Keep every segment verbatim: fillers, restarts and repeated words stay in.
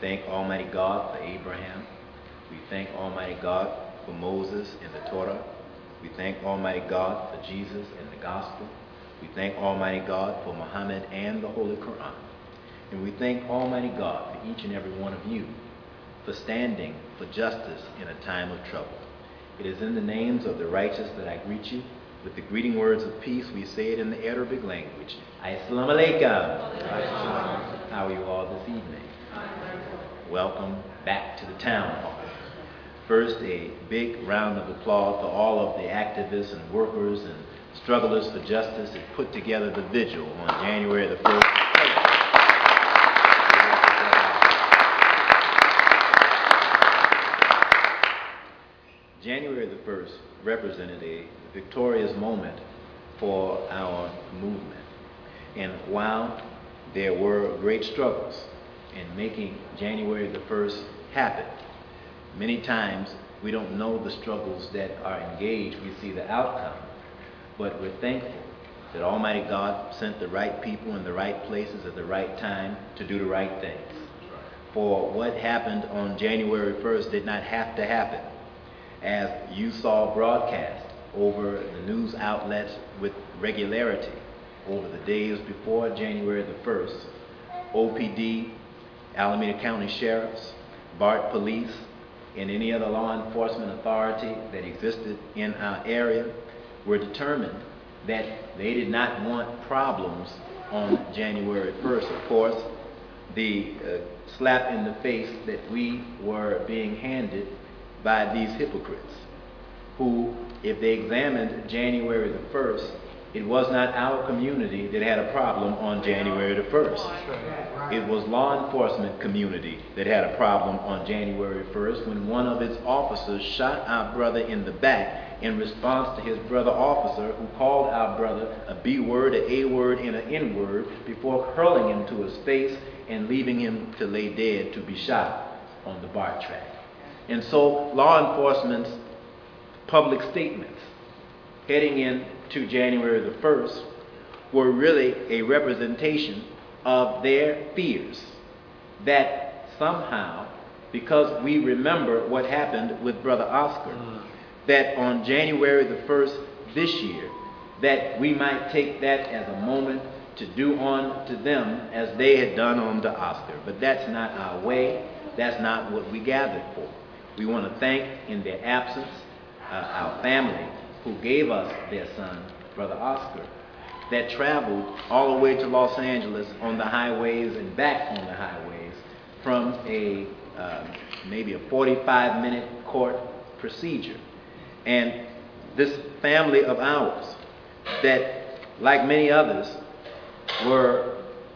thank Almighty God for Abraham. We thank Almighty God for Moses and the Torah. We thank Almighty God for Jesus and the gospel. We thank Almighty God for Muhammad and the Holy Quran. And we thank Almighty God for each and every one of you for standing for justice in a time of trouble. It is in the names of the righteous that I greet you. With the greeting words of peace, we say it in the Arabic language. Assalamu alaikum. How are you all this evening? Welcome back to the town hall. First, a big round of applause for all of the activists and workers and strugglers for justice that put together the vigil on January the first. January the first represented a victorious moment for our movement. And while there were great struggles in making January the first happen, many times we don't know the struggles that are engaged. We see the outcome. But we're thankful that Almighty God sent the right people in the right places at the right time to do the right things. For what happened on January first did not have to happen. As you saw broadcast over the news outlets with regularity over the days before January the first, O P D, Alameda County Sheriffs, BART Police, and any other law enforcement authority that existed in our area were determined that they did not want problems on January first. Of course, the uh, slap in the face that we were being handed by these hypocrites who, if they examined January the first, it was not our community that had a problem on January the first. It was law enforcement community that had a problem on January first when one of its officers shot our brother in the back in response to his brother officer who called our brother a B word, a A word, and an N word before hurling him to his face and leaving him to lay dead to be shot on the BART track. And so law enforcement's public statements heading into January the first were really a representation of their fears that somehow, because we remember what happened with Brother Oscar, that on January the first this year, that we might take that as a moment to do on to them as they had done on to Oscar. But that's not our way. That's not what we gathered for. We want to thank, in their absence, uh, our family who gave us their son, Brother Oscar, that traveled all the way to Los Angeles on the highways and back on the highways from a uh, maybe a forty-five minute court procedure. And this family of ours that, like many others, were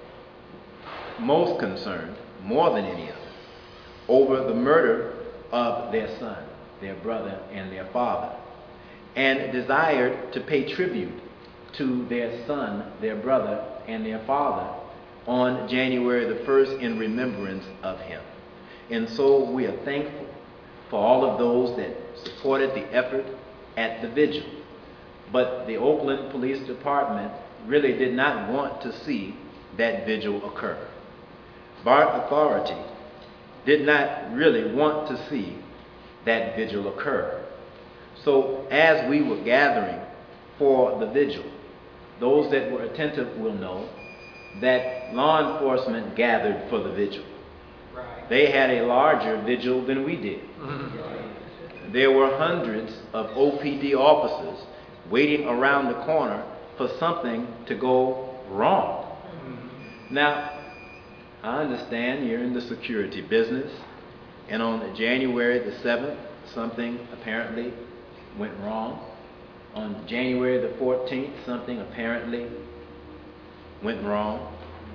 most concerned, more than any other, over the murder of their son, their brother, and their father, and desired to pay tribute to their son, their brother, and their father on January the first in remembrance of him. And so we are thankful for all of those that supported the effort at the vigil. But the Oakland Police Department really did not want to see that vigil occur. BART Authority did not really want to see that vigil occur. So as we were gathering for the vigil, those that were attentive will know that law enforcement gathered for the vigil. Right. They had a larger vigil than we did. Mm-hmm. There were hundreds of O P D officers waiting around the corner for something to go wrong. Mm-hmm. Now, I understand you're in the security business, and on January the seventh, something apparently went wrong. On January the fourteenth, something apparently went wrong.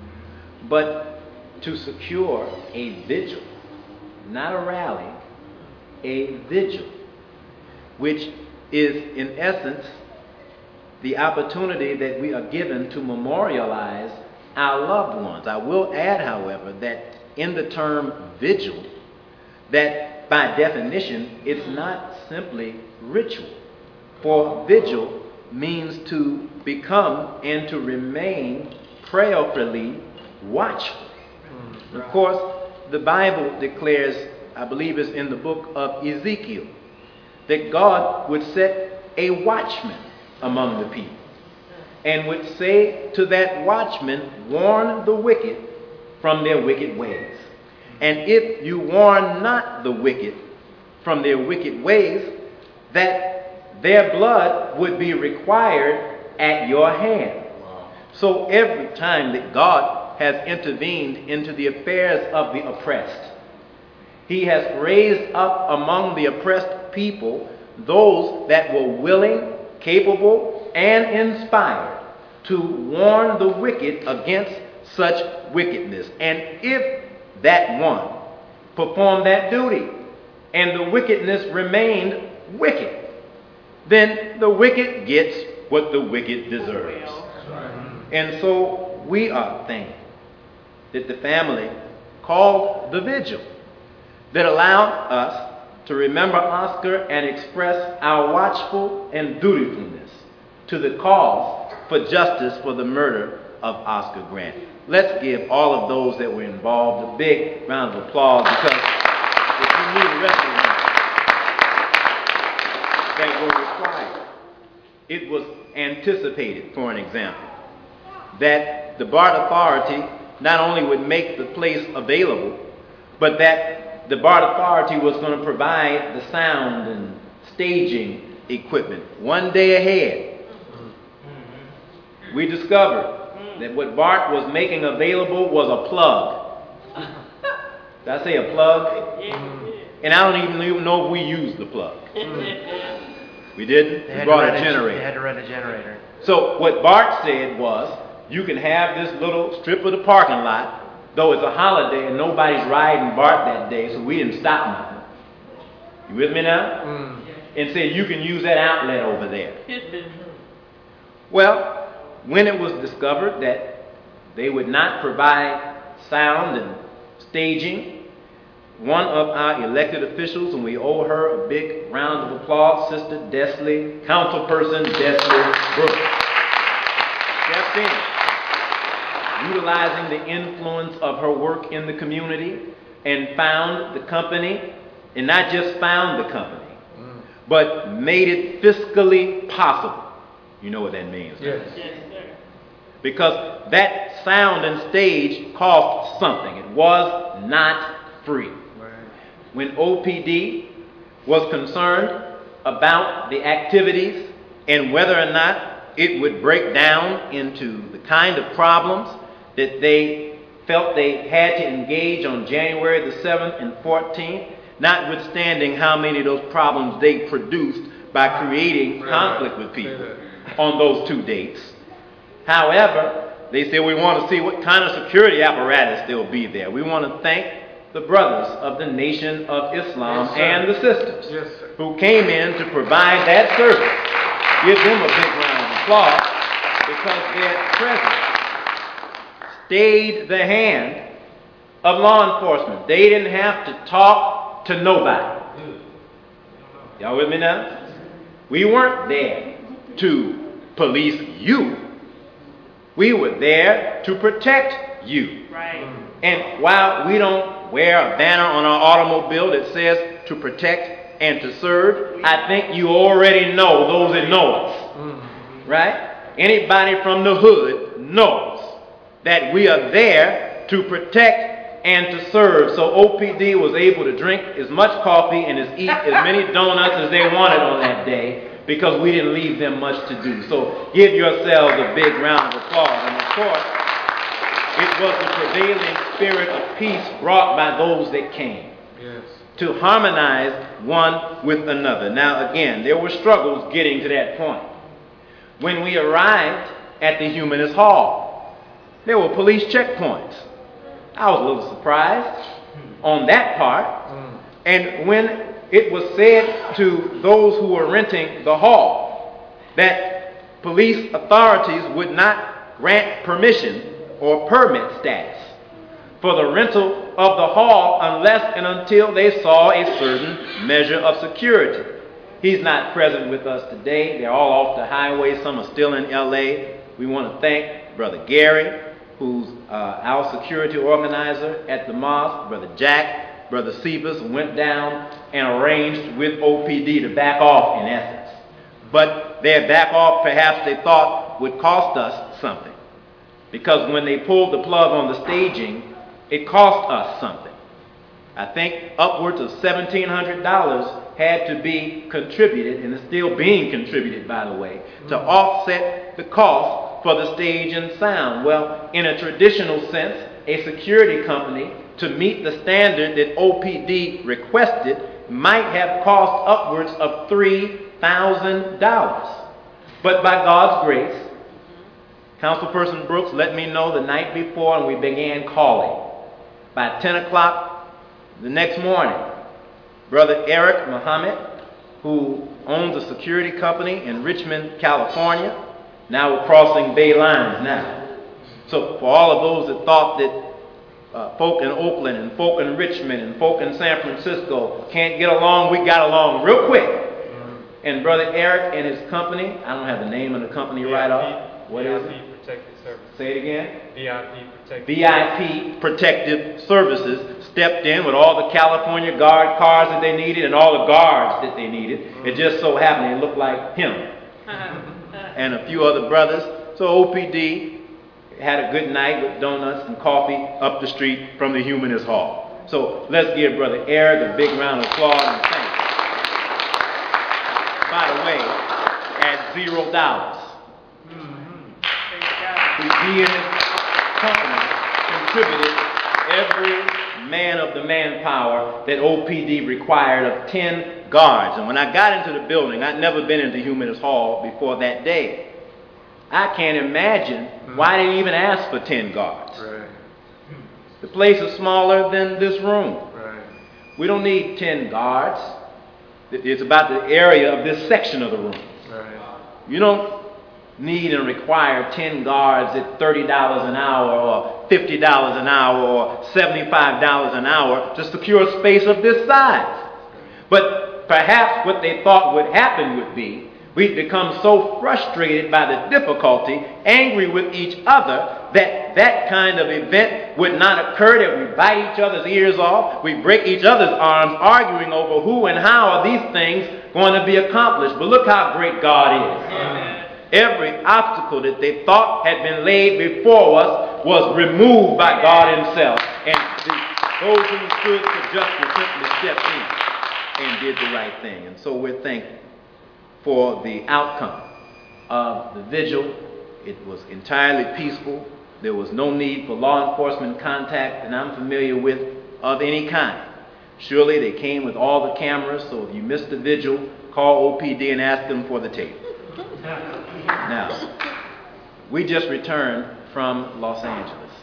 But to secure a vigil, not a rally, a vigil, which is in essence the opportunity that we are given to memorialize our loved ones. I will add, however, that in the term vigil, that by definition, it's not simply ritual. For vigil means to become and to remain prayerfully watchful. Of course, the Bible declares, I believe it's in the book of Ezekiel, that God would set a watchman among the people and would say to that watchman, warn the wicked from their wicked ways. And if you warn not the wicked from their wicked ways, that their blood would be required at your hand. Wow. So every time that God has intervened into the affairs of the oppressed, he has raised up among the oppressed people those that were willing, capable, and inspired to warn the wicked against such wickedness. And if that one performed that duty and the wickedness remained wicked, then the wicked gets what the wicked deserves. And so we are thankful that the family called the vigil that allowed us to remember Oscar and express our watchful and dutifulness to the cause for justice for the murder of Oscar Grant. Let's give all of those that were involved a big round of applause, because if you knew the rest of them that were required, it was anticipated, for an example, that the BART Authority not only would make the place available, but that the BART Authority was going to provide the sound and staging equipment one day ahead. We discovered that what BART was making available was a plug. Did I say a plug? And I don't even know if we used the plug. We didn't? They we had brought to a generator. They had to run a generator. So what BART said was, you can have this little strip of the parking lot, though it's a holiday and nobody's riding BART that day, so we didn't stop nothing. You with me now? Mm. And said you can use that outlet over there. Well, when it was discovered that they would not provide sound and staging, one of our elected officials, and we owe her a big round of applause, Sister Desley, Councilperson Desley Brooks, stepped in, utilizing the influence of her work in the community, and found the company, and not just found the company, mm. but made it fiscally possible. You know what that means, right? Yes. Yes, sir. Because that sound and stage cost something. It was not free. Right. When O P D was concerned about the activities and whether or not it would break down into the kind of problems that they felt they had to engage on January the seventh and fourteenth, notwithstanding how many of those problems they produced by creating right. conflict with people on those two dates. However, they said, we want to see what kind of security apparatus there will be there. We want to thank the brothers of the Nation of Islam yes, and the sisters yes, who came in to provide that service. Give them a big round of applause, because their presence stayed the hand of law enforcement. They didn't have to talk to nobody. Y'all with me now? We weren't there to police you. We were there to protect you. Right. And while we don't wear a banner on our automobile that says to protect and to serve, I think you already know, those that know us. Right? Anybody from the hood knows that we are there to protect and to serve. So O P D was able to drink as much coffee and as eat as many donuts as they wanted on that day, because we didn't leave them much to do. So give yourselves a big round of applause. And of course, it was the prevailing spirit of peace brought by those that came yes. to harmonize one with another. Now again, there were struggles getting to that point. When we arrived at the Humanist Hall, there were police checkpoints. I was a little surprised on that part. And when it was said to those who were renting the hall that police authorities would not grant permission or permit status for the rental of the hall unless and until they saw a certain measure of security. He's not present with us today. They're all off the highway. Some are still in L A. We want to thank Brother Gary, who's uh, our security organizer at the mosque, Brother Jack, Brother Sebas, went down and arranged with O P D to back off in essence. But their back off, perhaps they thought, would cost us something. Because when they pulled the plug on the staging, it cost us something. I think upwards of seventeen hundred dollars had to be contributed, and is still being contributed, by the way, to offset the cost for the stage and sound. Well, in a traditional sense, a security company, to meet the standard that O P D requested, might have cost upwards of three thousand dollars. But by God's grace, Councilperson Brooks let me know the night before, and we began calling. By ten o'clock the next morning, Brother Eric Muhammad, who owns a security company in Richmond, California, now we're crossing Bay lines now. So for all of those that thought that uh, folk in Oakland and folk in Richmond and folk in San Francisco can't get along, we got along real quick. And Brother Eric and his company, I don't have the name of the company right off. What is it? Protective Services. Say it again. V I P Protective. V I P Protective Services stepped in with all the California Guard cars that they needed and all the guards that they needed. It just so happened it looked like him and a few other brothers. So O P D had a good night with donuts and coffee up the street from the Humanist Hall. So let's give Brother Eric a big round of applause and thanks. By the way, at zero dollars. He and his company contributed every man of the manpower that O P D required of ten guards. And when I got into the building, I'd never been into Humanist Hall before that day. I can't imagine why they even asked for ten guards. Right. The place is smaller than this room. Right. We don't need ten guards. It's about the area of this section of the room. Right. You don't need and require ten guards at thirty dollars an hour or fifty dollars an hour or seventy-five dollars an hour to secure a space of this size. But perhaps what they thought would happen would be we'd become so frustrated by the difficulty, angry with each other, that that kind of event would not occur, that we bite each other's ears off, we break each other's arms, arguing over who and how are these things going to be accomplished. But look how great God is. Amen. Every obstacle that they thought had been laid before us was removed by God himself. And the, those who stood for justice simply stepped in and did the right thing. And so we're thankful for the outcome of the vigil. It was entirely peaceful. There was no need for law enforcement contact that I'm familiar with of any kind. Surely they came with all the cameras, so if you missed the vigil, call O P D and ask them for the tape. Now, we just returned from Los Angeles.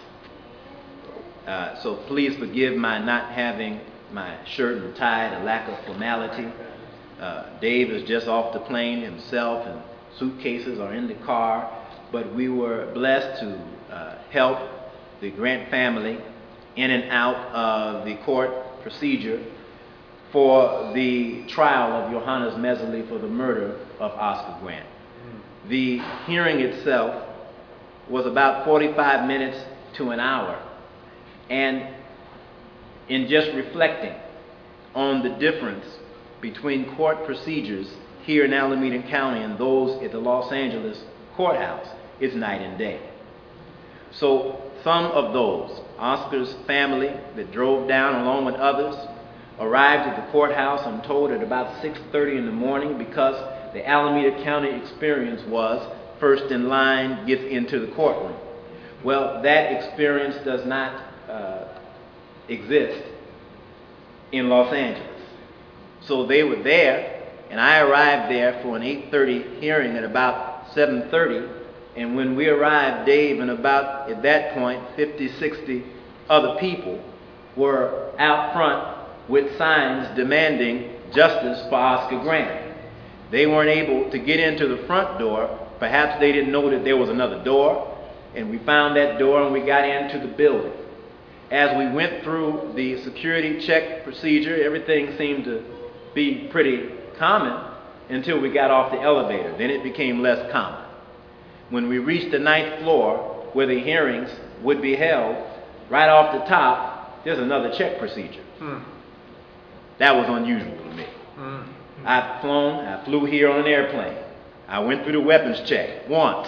Uh, so please forgive my not having my shirt and tie, a lack of formality. Uh, Dave is just off the plane himself, and suitcases are in the car. But we were blessed to uh, help the Grant family in and out of the court procedure for the trial of Johannes Messerly for the murder of Oscar Grant. The hearing itself was about forty-five minutes to an hour. And in just reflecting on the difference between court procedures here in Alameda County and those at the Los Angeles courthouse, it's night and day. So some of those, Oscar's family that drove down along with others, arrived at the courthouse, I'm told, at about six thirty in the morning, because the Alameda County experience was first in line, gets into the courtroom. Well, that experience does not uh, exist in Los Angeles. So they were there, and I arrived there for an eight thirty hearing at about seven thirty. And when we arrived, Dave and about, at that point, fifty, sixty other people were out front with signs demanding justice for Oscar Grant. They weren't able to get into the front door. Perhaps they didn't know that there was another door. And we found that door and we got into the building. As we went through the security check procedure, everything seemed to be pretty common until we got off the elevator. Then it became less common. When we reached the ninth floor, where the hearings would be held, right off the top, there's another check procedure. Mm. That was unusual to me. Mm. I've flown, I flew here on an airplane. I went through the weapons check once.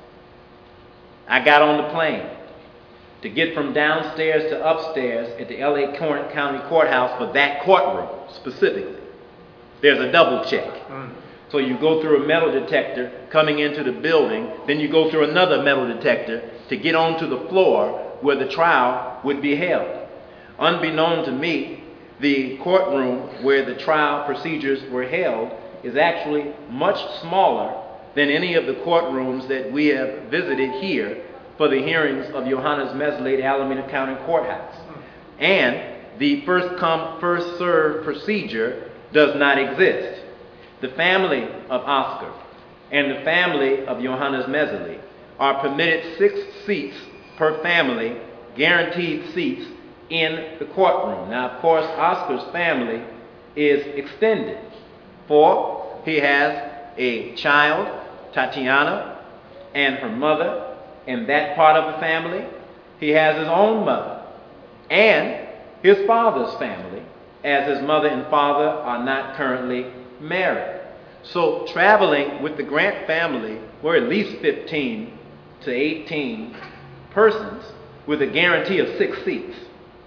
I got on the plane. To get from downstairs to upstairs at the L A County Courthouse for that courtroom specifically, there's a double check. Mm. So you go through a metal detector coming into the building, then you go through another metal detector to get onto the floor where the trial would be held. Unbeknown to me, the courtroom where the trial procedures were held is actually much smaller than any of the courtrooms that we have visited here for the hearings of Johannes Mesle at Alameda County Courthouse. And the first come, first served procedure does not exist. The family of Oscar and the family of Johannes Mesle are permitted six seats per family, guaranteed seats in the courtroom. Now, of course, Oscar's family is extended, for he has a child, Tatiana, and her mother, and that part of the family. He has his own mother and his father's family, as his mother and father are not currently married. So traveling with the Grant family were at least fifteen to eighteen persons with a guarantee of six seats.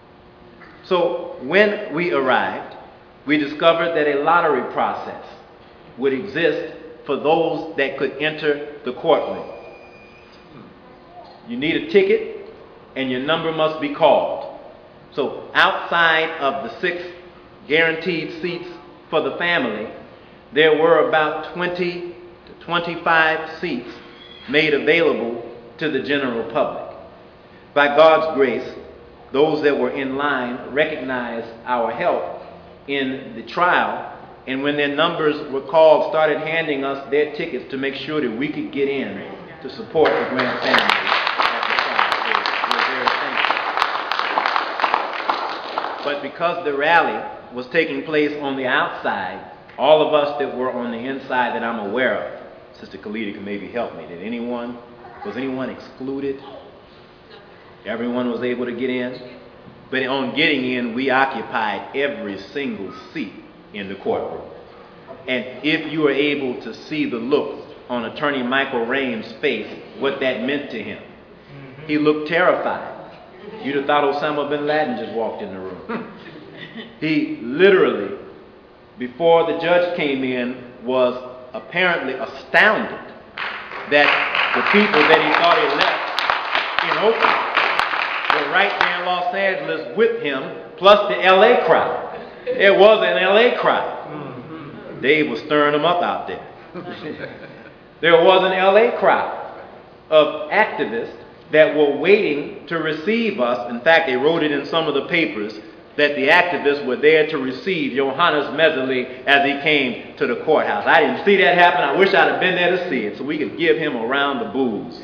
So when we arrived, we discovered that a lottery process would exist for those that could enter the courtroom. You need a ticket and your number must be called. So outside of the six guaranteed seats for the family, there were about twenty to twenty-five seats made available to the general public. By God's grace, those that were in line recognized our help in the trial, and when their numbers were called, started handing us their tickets to make sure that we could get in to support the Grant family at the trial. We're, we're very thankful. But because the rally was taking place on the outside, all of us that were on the inside that I'm aware of, Sister Khalida can maybe help me. Did anyone, was anyone excluded? Everyone was able to get in. But on getting in, we occupied every single seat in the courtroom. And if you were able to see the look on Attorney Michael Raines' face, what that meant to him, he looked terrified. You'd have thought Osama bin Laden just walked in the room. He literally, before the judge came in, was apparently astounded that the people that he thought he left in Oakland were right there in Los Angeles with him, plus the L A crowd. There was an L A crowd. Mm-hmm. Dave was stirring them up out there. There was an L A crowd of activists that were waiting to receive us. In fact, they wrote it in some of the papers that the activists were there to receive Johannes Mesle as he came to the courthouse. I didn't see that happen. I wish I'd have been there to see it so we could give him a round of boos.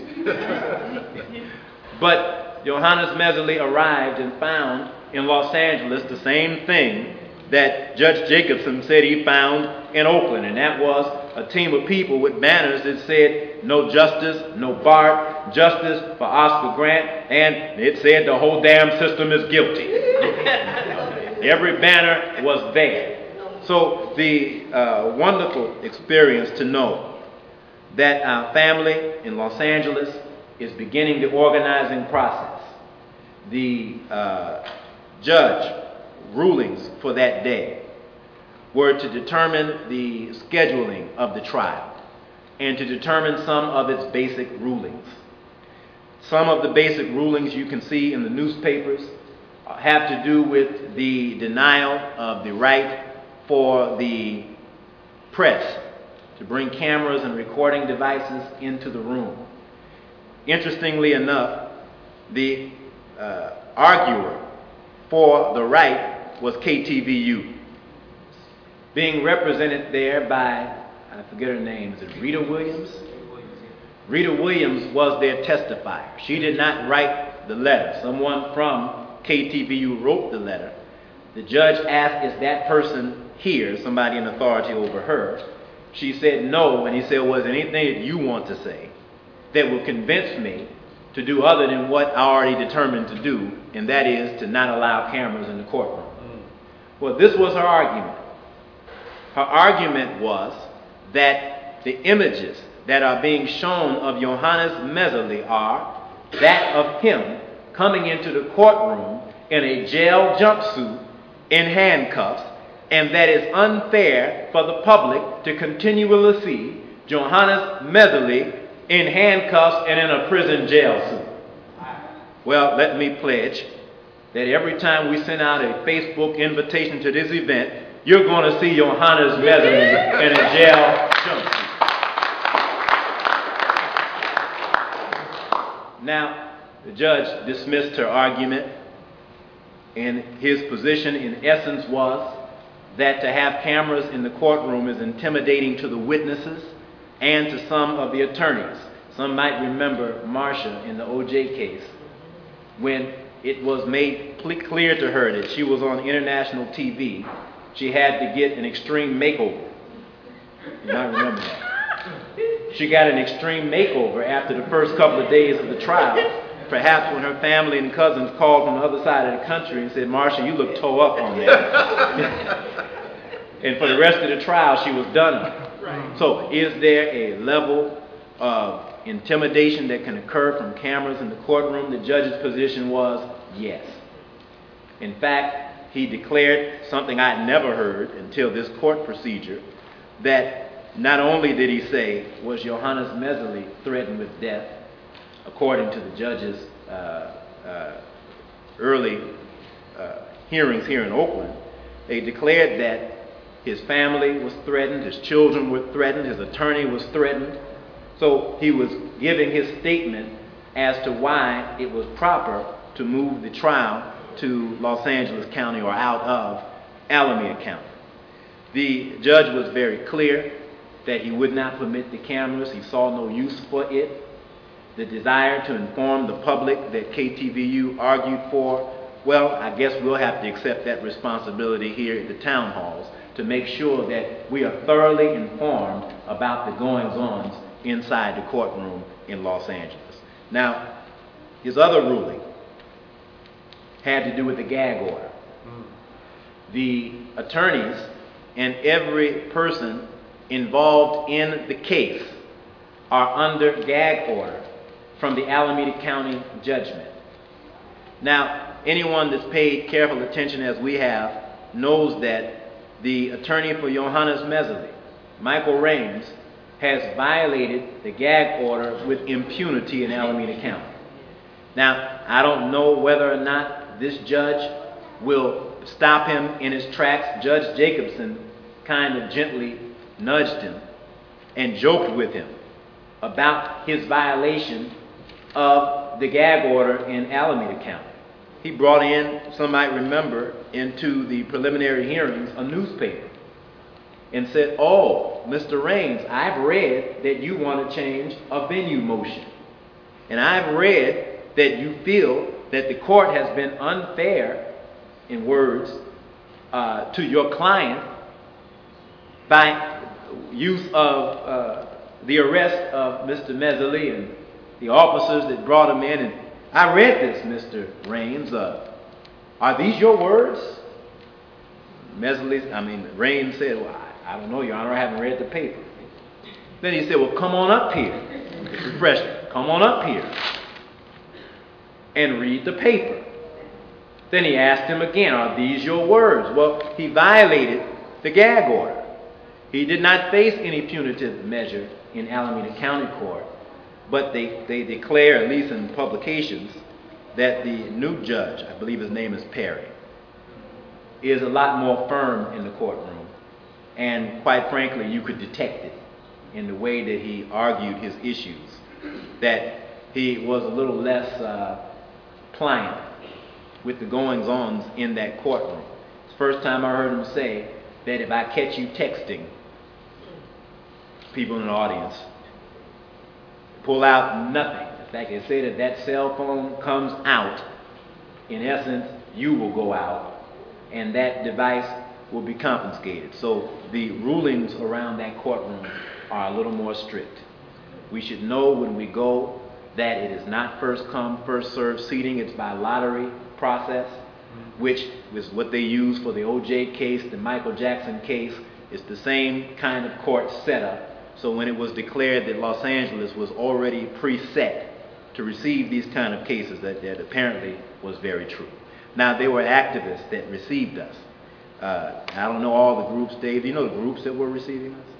But Johannes Mesle arrived and found in Los Angeles the same thing that Judge Jacobson said he found in Oakland, and that was a team of people with banners that said, "No justice, no Bart, justice for Oscar Grant," and it said the whole damn system is guilty. Every banner was there. So the uh, wonderful experience to know that our family in Los Angeles is beginning the organizing process. The uh, judge rulings for that day were to determine the scheduling of the trial and to determine some of its basic rulings. Some of the basic rulings you can see in the newspapers have to do with the denial of the right for the press to bring cameras and recording devices into the room. Interestingly enough, the uh, arguer for the right was K T V U, being represented there by, I forget her name, is it Rita Williams? Rita Williams was their testifier. She did not write the letter. Someone from K T V U wrote the letter. The judge asked, "Is that person here?" Somebody in authority over her. She said no, and he said, "Was there anything that you want to say that will convince me to do other than what I already determined to do, and that is to not allow cameras in the courtroom. Well, this was her argument. Her argument was that the images that are being shown of Johannes Mehserle are that of him coming into the courtroom in a jail jumpsuit in handcuffs, and that it's unfair for the public to continually see Johannes Mehserle in handcuffs and in a prison jail suit. Well, let me pledge that every time we send out a Facebook invitation to this event, you're going to see Johannes Mehserle in a jail jumpsuit. Now, the judge dismissed her argument, and his position in essence was that to have cameras in the courtroom is intimidating to the witnesses and to some of the attorneys. Some might remember Marsha in the O J case, when it was made clear to her that she was on international T V, she had to get an extreme makeover. You might remember that. She got an extreme makeover after the first couple of days of the trial, perhaps when her family and cousins called from the other side of the country and said, Marsha, you look toe up on that. And for the rest of the trial, she was done. Right. So is there a level of intimidation that can occur from cameras in the courtroom? The judge's position was yes. In fact, he declared something I'd never heard until this court procedure, that not only did he say was Johannes Mehserle threatened with death, according to the judge's uh, uh, early uh, hearings here in Oakland, they declared that his family was threatened, his children were threatened, his attorney was threatened. So he was giving his statement as to why it was proper to move the trial to Los Angeles County or out of Alameda County. The judge was very clear that he would not permit the cameras. He saw no use for it. The desire to inform the public that K T V U argued for, well, I guess we'll have to accept that responsibility here at the town halls to make sure that we are thoroughly informed about the goings-ons inside the courtroom in Los Angeles. Now, his other ruling had to do with the gag order. The attorneys and every person involved in the case are under gag order from the Alameda County judgment. Now, anyone that's paid careful attention as we have knows that the attorney for Johannes Mehserle, Michael Raines, has violated the gag order with impunity in Alameda County. Now, I don't know whether or not this judge will stop him in his tracks. Judge Jacobson kind of gently nudged him and joked with him about his violation of the gag order in Alameda County. He brought in, some might remember, into the preliminary hearings a newspaper and said, oh, Mister Raines, I've read that you want to change a venue motion. And I've read that you feel that the court has been unfair, in words, uh, to your client by use of uh, the arrest of Mister Mehserle and the officers that brought him in. And I read this, Mister Raines. Uh, are these your words? Mehserle, I mean, Raines said, well, I, I don't know, Your Honor, I haven't read the paper. Then he said, well, come on up here. This is fresh. Come on up here and read the paper. Then he asked him again, are these your words? Well, he violated the gag order. He did not face any punitive measure in Alameda County Court, but they, they declare, at least in publications, that the new judge, I believe his name is Perry, is a lot more firm in the courtroom. And quite frankly, you could detect it in the way that he argued his issues, that he was a little less uh, pliant with the goings-ons in that courtroom. It's the first time I heard him say that if I catch you texting people in the audience, pull out nothing. In fact, they say that that cell phone comes out, in essence, you will go out, and that device will be confiscated. So the rulings around that courtroom are a little more strict. We should know when we go that it is not first come, first served seating. It's by lottery process, which is what they use for the O J case, the Michael Jackson case. It's the same kind of court setup. So when it was declared that Los Angeles was already preset to receive these kind of cases, that, that apparently was very true. Now, there were activists that received us. Uh, I don't know all the groups. Dave, do you know the groups that were receiving us?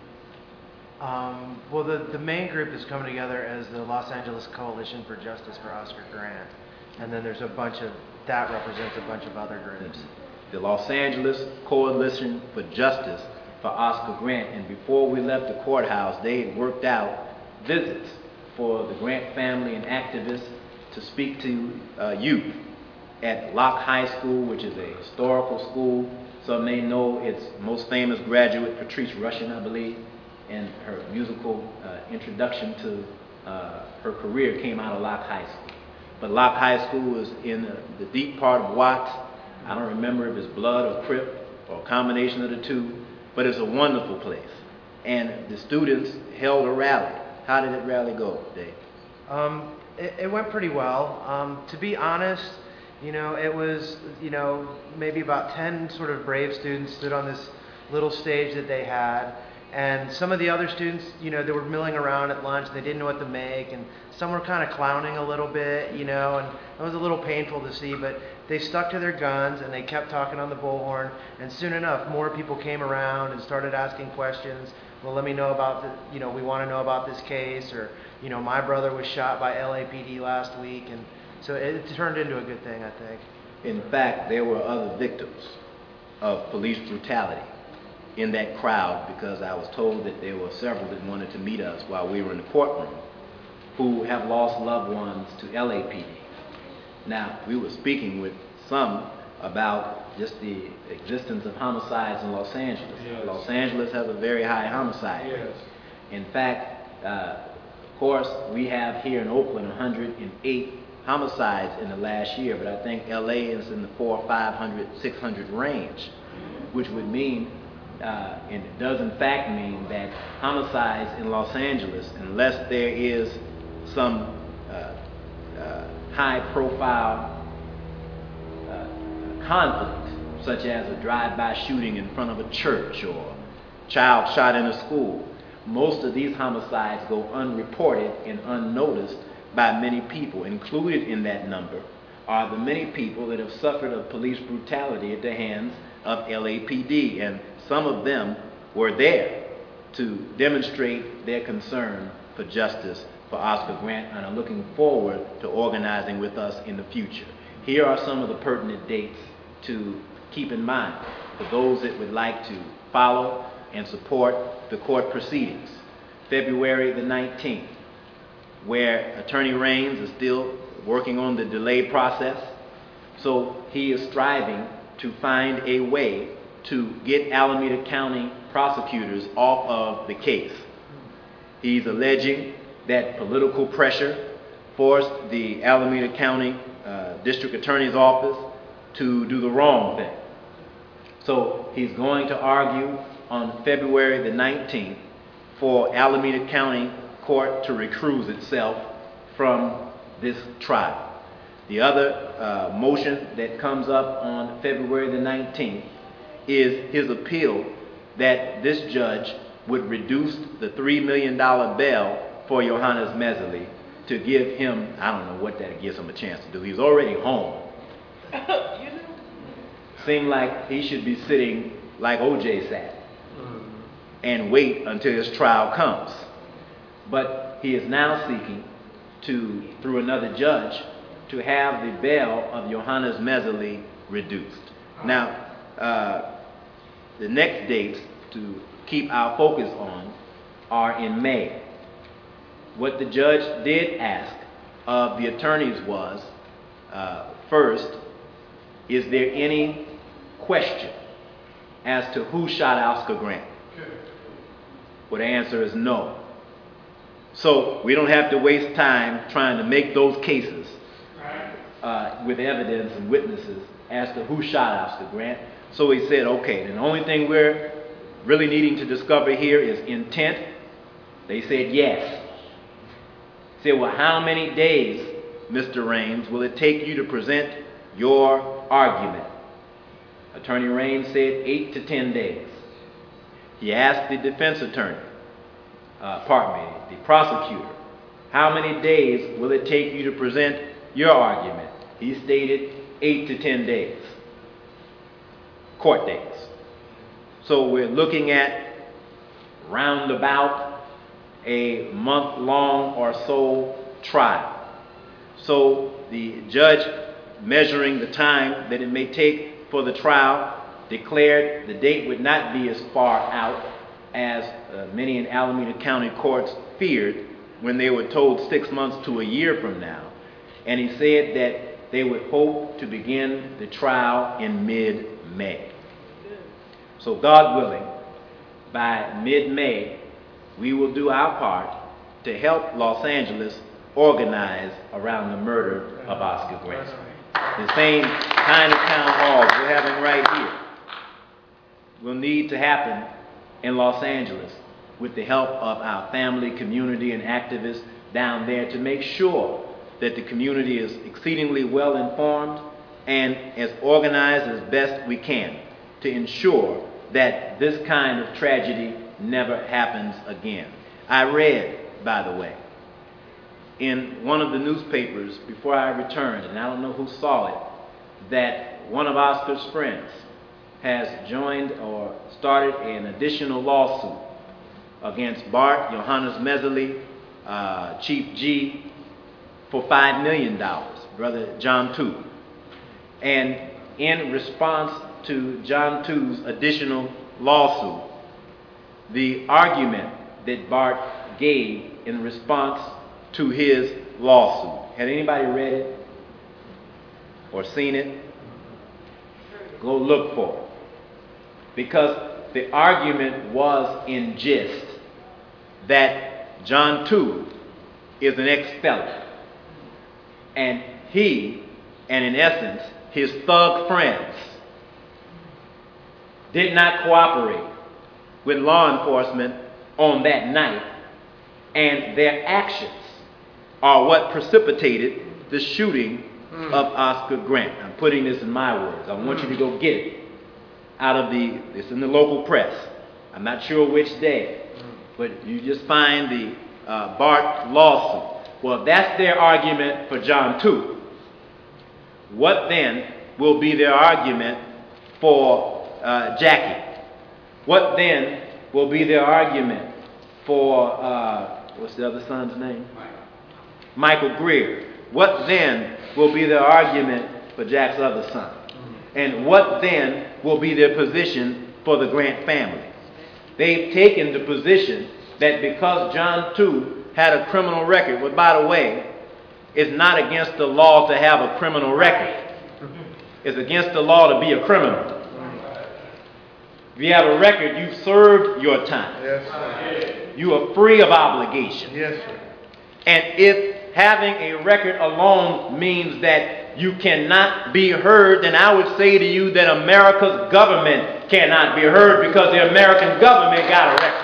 Um, well, the, the main group is coming together as the Los Angeles Coalition for Justice for Oscar Grant. And then there's a bunch of, that represents a bunch of other groups. The Los Angeles Coalition for Justice for Oscar Grant. And before we left the courthouse, they had worked out visits for the Grant family and activists to speak to uh, youth at Locke High School, which is a historical school. Some may know its most famous graduate, Patrice Rushen, I believe, and her musical uh, introduction to uh, her career came out of Locke High School. But Locke High School is in the, the deep part of Watts. I don't remember if it's Blood or Crip or a combination of the two, but it's a wonderful place. And the students held a rally. How did it rally go, Dave? Um, it, it went pretty well. Um, to be honest, you know, it was, you know, maybe about ten sort of brave students stood on this little stage that they had. And some of the other students, you know, they were milling around at lunch. They didn't know what to make. And some were kind of clowning a little bit, you know, and it was a little painful to see. But they stuck to their guns and they kept talking on the bullhorn. And soon enough, more people came around and started asking questions. Well, let me know about the, you know, we want to know about this case. Or, you know, my brother was shot by L A P D last week. And so it turned into a good thing, I think. In fact, there were other victims of police brutality in that crowd, because I was told that there were several that wanted to meet us while we were in the courtroom who have lost loved ones to L A P D. Now, we were speaking with some about just the existence of homicides in Los Angeles. Yes. Los Angeles has a very high homicide rate. Yes. In fact, uh, of course, we have here in Oakland one hundred eight homicides in the last year, but I think L A is in the four, five hundred, six hundred range, which would mean Uh, and it does in fact mean that homicides in Los Angeles, unless there is some uh, uh, high-profile uh, conflict, such as a drive-by shooting in front of a church or child shot in a school, most of these homicides go unreported and unnoticed by many people. Included in that number are the many people that have suffered of police brutality at the hands of L A P D, and some of them were there to demonstrate their concern for justice for Oscar Grant and are looking forward to organizing with us in the future. Here are some of the pertinent dates to keep in mind for those that would like to follow and support the court proceedings. February the nineteenth, where Attorney Raines is still working on the delay process, so he is striving to find a way to get Alameda County prosecutors off of the case. He's alleging that political pressure forced the Alameda County uh, District Attorney's Office to do the wrong thing. So he's going to argue on February the nineteenth for Alameda County Court to recuse itself from this trial. The other uh, motion that comes up on February the nineteenth is his appeal that this judge would reduce the three million dollars bail for Johannes Messerly to give him, I don't know what that gives him a chance to do. He's already home. You know? Seemed like he should be sitting like O J sat and wait until his trial comes. But he is now seeking to, through another judge, to have the bail of Johannes Messerly reduced. Now, uh, the next dates to keep our focus on are in May. What the judge did ask of the attorneys was, uh, first, is there any question as to who shot Oscar Grant? Well, the answer is no. So we don't have to waste time trying to make those cases uh, with evidence and witnesses as to who shot Oscar Grant. So he said, okay, then the only thing we're really needing to discover here is intent. They said yes. He said, well, how many days, Mister Raines, will it take you to present your argument? Attorney Raines said eight to ten days. He asked the defense attorney, uh, pardon me, the prosecutor, how many days will it take you to present your argument? He stated eight to ten days. Court days. So we're looking at roundabout a month long or so trial. So the judge, measuring the time that it may take for the trial, declared the date would not be as far out as uh, many in Alameda County courts feared when they were told six months to a year from now. And he said that they would hope to begin the trial in mid-May. So God willing, by mid-May, we will do our part to help Los Angeles organize around the murder of Oscar Grant. The same kind of town halls we're having right here will need to happen in Los Angeles with the help of our family, community, and activists down there to make sure that the community is exceedingly well informed and as organized as best we can to ensure that this kind of tragedy never happens again. I read, by the way, in one of the newspapers before I returned, and I don't know who saw it, that one of Oscar's friends has joined or started an additional lawsuit against Bart Johannes Messerly, uh, Chief G, for five million dollars, Brother John two. And in response to John two's additional lawsuit, the argument that Bart gave in response to his lawsuit. Had anybody read it or seen it? Go look for it. Because the argument was in gist that John two is an ex-felon. And he, and in essence, his thug friends, did not cooperate with law enforcement on that night, and their actions are what precipitated the shooting mm. of Oscar Grant. I'm putting this in my words. I want mm. you to go get it out of the, it's in the local press. I'm not sure which day, mm. but you just find the uh, Bart lawsuit. Well, that's their argument for John two. What then will be their argument for uh, Jackie? What then will be their argument for, uh, what's the other son's name? Michael Greer. What then will be their argument for Jack's other son? And what then will be their position for the Grant family? They've taken the position that because John two had a criminal record, well, by the way, it's not against the law to have a criminal record. It's against the law to be a criminal. If you have a record, you've served your time. Yes, sir. You are free of obligation. Yes, sir. And if having a record alone means that you cannot be heard, then I would say to you that America's government cannot be heard because the American government got a record.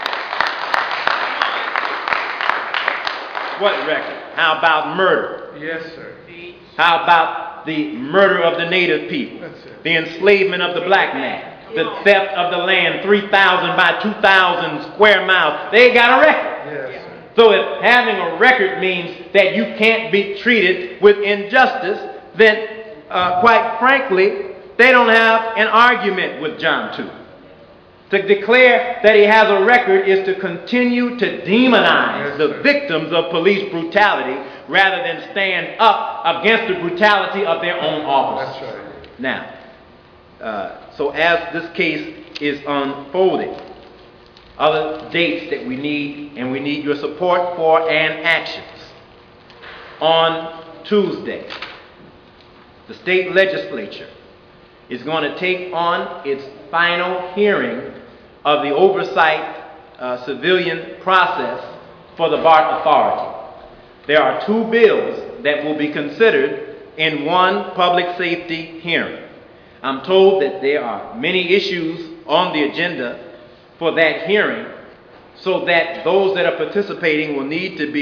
What record? How about murder? Yes, sir. How about the murder of the native people? That's it. The enslavement of the black man? The theft of the land, three thousand by two thousand square miles? They got a record. Yes, sir. So if having a record means that you can't be treated with injustice, then uh, quite frankly, they don't have an argument with John two. To declare that he has a record is to continue to demonize Yes, the sir. victims of police brutality rather than stand up against the brutality of their own officers. That's right. Now, uh, so as this case is unfolding, other dates that we need and we need your support for and actions. On Tuesday, the state legislature is going to take on its final hearing of the oversight uh, civilian process for the BART Authority. There are two bills that will be considered in one public safety hearing. I'm told that there are many issues on the agenda for that hearing, so that those that are participating will need to be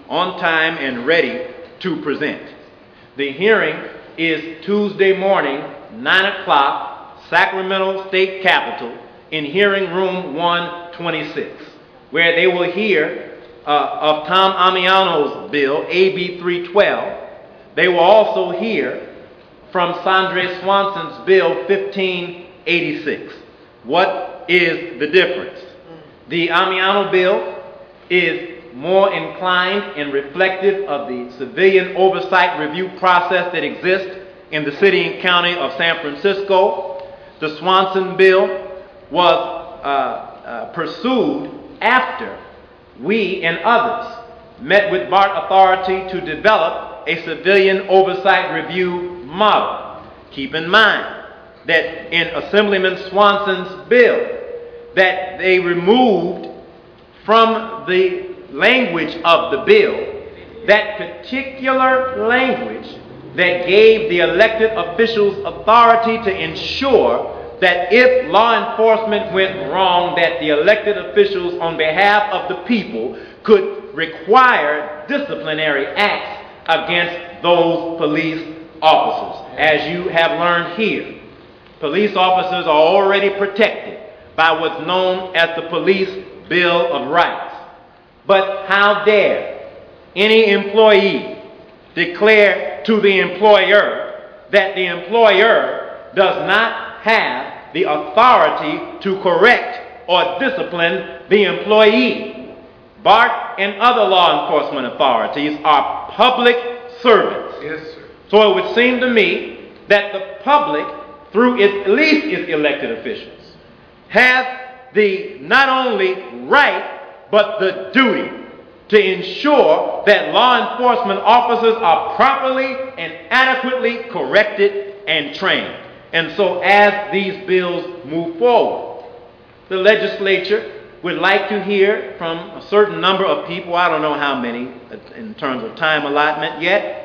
on time and ready to present. The hearing is Tuesday morning, nine o'clock, Sacramento State Capitol, in hearing room one twenty-six, where they will hear uh, of Tom Amiano's bill, A B three twelve. They will also hear from Sandre Swanson's bill, fifteen eighty-six. What is the difference? The Amiano bill is more inclined and reflective of the civilian oversight review process that exists in the city and county of San Francisco. The Swanson bill was uh, uh, pursued after we and others met with BART Authority to develop a civilian oversight review model. Keep in mind that in Assemblyman Swanson's bill, that they removed from the language of the bill that particular language that gave the elected officials authority to ensure that if law enforcement went wrong, that the elected officials on behalf of the people could require disciplinary acts against those police officers. As you have learned here, police officers are already protected by what's known as the Police Bill of Rights. But how dare any employee declare to the employer that the employer does not have the authority to correct or discipline the employee? BART and other law enforcement authorities are public servants. Yes, sir. So it would seem to me that the public, through its, at least its elected officials, have the not only right but the duty to ensure that law enforcement officers are properly and adequately corrected and trained. And so as these bills move forward, the legislature would like to hear from a certain number of people, I don't know how many in terms of time allotment yet,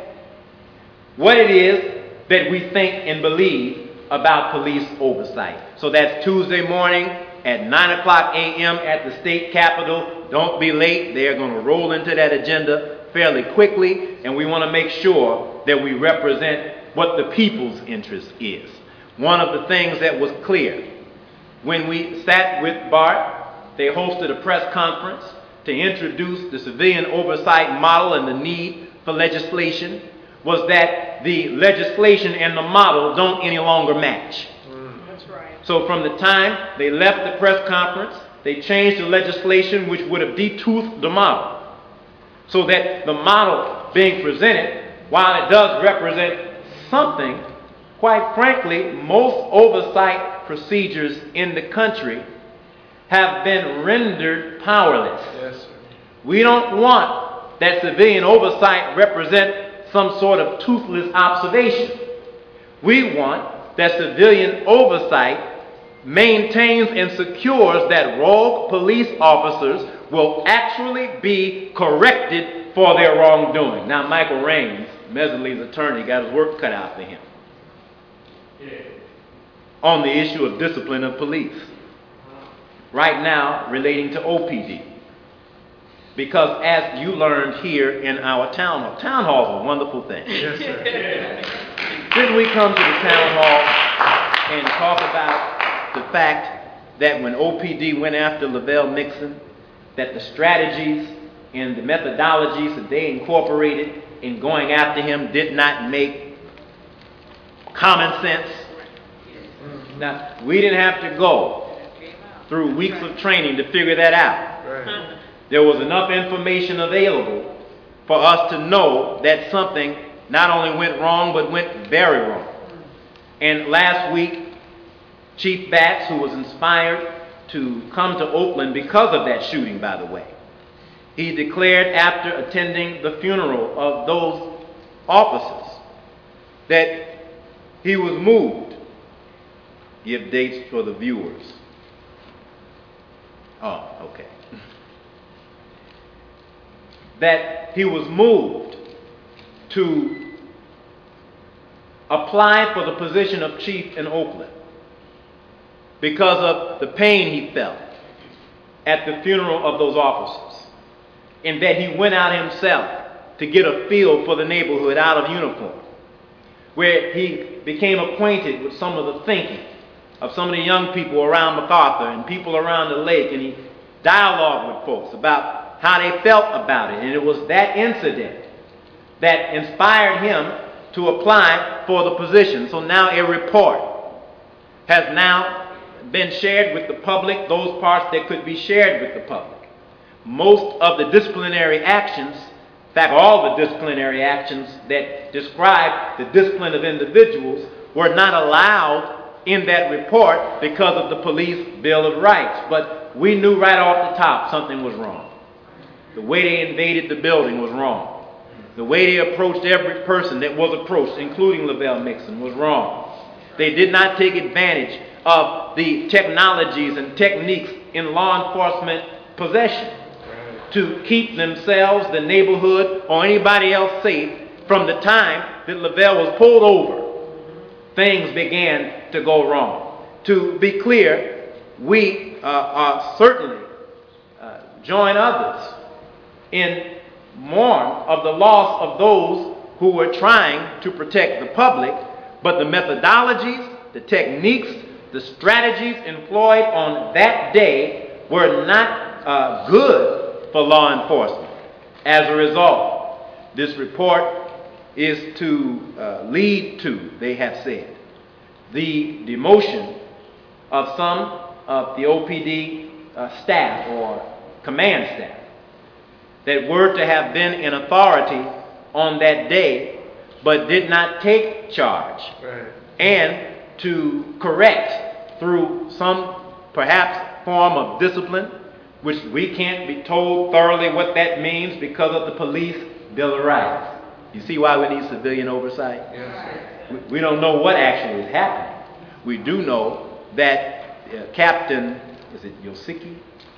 what it is that we think and believe about police oversight. So that's Tuesday morning at nine o'clock a m at the state capitol. Don't be late. They're going to roll into that agenda fairly quickly, and we want to make sure that we represent what the people's interest is. One of the things that was clear when we sat with BART, they hosted a press conference to introduce the civilian oversight model and the need for legislation, was that the legislation and the model don't any longer match. That's right. So from the time they left the press conference, they changed the legislation which would have detoothed the model. So that the model being presented, while it does represent something, quite frankly, most oversight procedures in the country have been rendered powerless. Yes, sir. We don't want that civilian oversight represent some sort of toothless observation. We want that civilian oversight maintains and secures that rogue police officers will actually be corrected for their wrongdoing. Now, Michael Raines, Mesley's attorney, got his work cut out for him on the issue of discipline of police. Right now, relating to O P D. Because as you learned here in our town hall, town hall is a wonderful thing. Yes, sir. Didn't we come to the town hall and talk about the fact that when O P D went after Lavelle Mixon, that the strategies and the methodologies that they incorporated in going after him did not make common sense? Now, we didn't have to go through weeks of training to figure that out. Right. There was enough information available for us to know that something not only went wrong, but went very wrong. And last week, Chief Batts, who was inspired to come to Oakland because of that shooting, by the way, he declared after attending the funeral of those officers that he was moved. Give dates for the viewers. Oh, okay. That he was moved to apply for the position of chief in Oakland because of the pain he felt at the funeral of those officers. in that he went out himself to get a feel for the neighborhood out of uniform, where he became acquainted with some of the thinking of some of the young people around MacArthur and people around the lake, and he dialogued with folks about how they felt about it. And it was that incident that inspired him to apply for the position. So now a report has now been shared with the public, those parts that could be shared with the public. Most of the disciplinary actions, in fact all the disciplinary actions that describe the discipline of individuals, were not allowed in that report because of the Police Bill of Rights. But we knew right off the top something was wrong. The way they invaded the building was wrong. The way they approached every person that was approached, including Lavelle Mixon, was wrong. They did not take advantage of the technologies and techniques in law enforcement possession to keep themselves, the neighborhood, or anybody else safe. From the time that Lavelle was pulled over, things began to go wrong. To be clear, we uh, are certainly uh, join others in mourn of the loss of those who were trying to protect the public, but the methodologies, the techniques, the strategies employed on that day were not uh, good for law enforcement. As a result, this report is to uh, lead to, they have said, the demotion of some of the O P D uh, staff or command staff that were to have been in authority on that day but did not take charge, right, and to correct through some perhaps form of discipline, which we can't be told thoroughly what that means because of the Police Bill of Rights. You see why we need civilian oversight? Yes. We, we don't know what actually is happening. We do know that uh, Captain, is it Yosiki?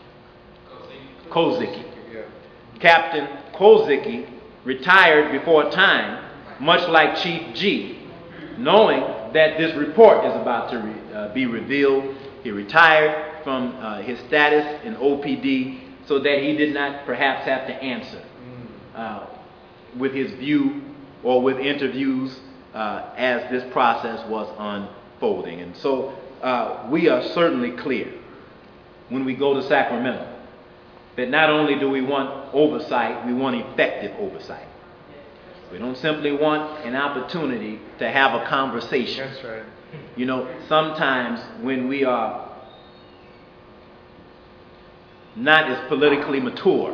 Kozicki. Yeah. Captain Kozicki retired before time, much like Chief G, knowing that this report is about to re, uh, be revealed. He retired from uh, his status in O P D so that he did not perhaps have to answer uh, with his view or with interviews uh, as this process was unfolding. And so uh, we are certainly clear when we go to Sacramento that not only do we want oversight, we want effective oversight. We don't simply want an opportunity to have a conversation. That's right. You know, sometimes when we are not as politically mature,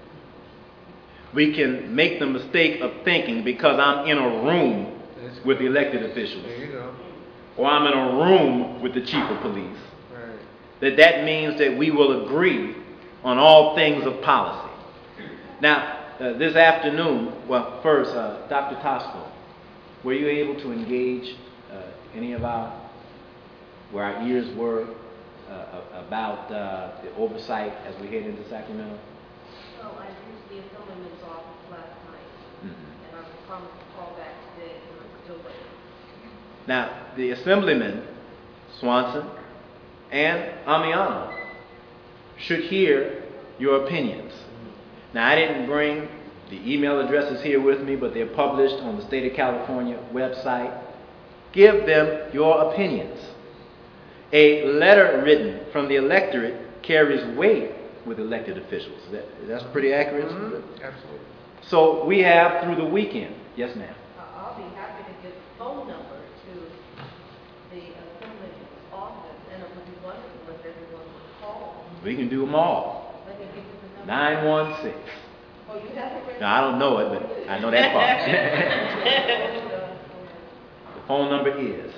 we can make the mistake of thinking because I'm in a room with the elected officials, there you go, or I'm in a room with the chief of police, right, that that means that we will agree on all things of policy. Now, uh, this afternoon, well, first, uh, Doctor Tosco, were you able to engage uh, any of our, where our ears were uh, about uh, the oversight as we head into Sacramento? Well, I used the Assemblyman's office last night, mm-hmm. and I was promised to call back today, and I'm still waiting. Now, the Assemblyman, Swanson, and Amiano should hear your opinions. Now, I didn't bring the email addresses here with me, but they're published on the State of California website. Give them your opinions. A letter written from the electorate carries weight with elected officials. That, that's pretty accurate? Mm-hmm. Absolutely. So we have through the weekend. Yes, ma'am. Uh, I'll be happy to give the phone number to the Assemblyman's office, and it would be wonderful if everyone would call. We can do them all. Let me give you the number. nine one six. Oh, you have it written? No, I don't know it, but I know that part. The phone number is.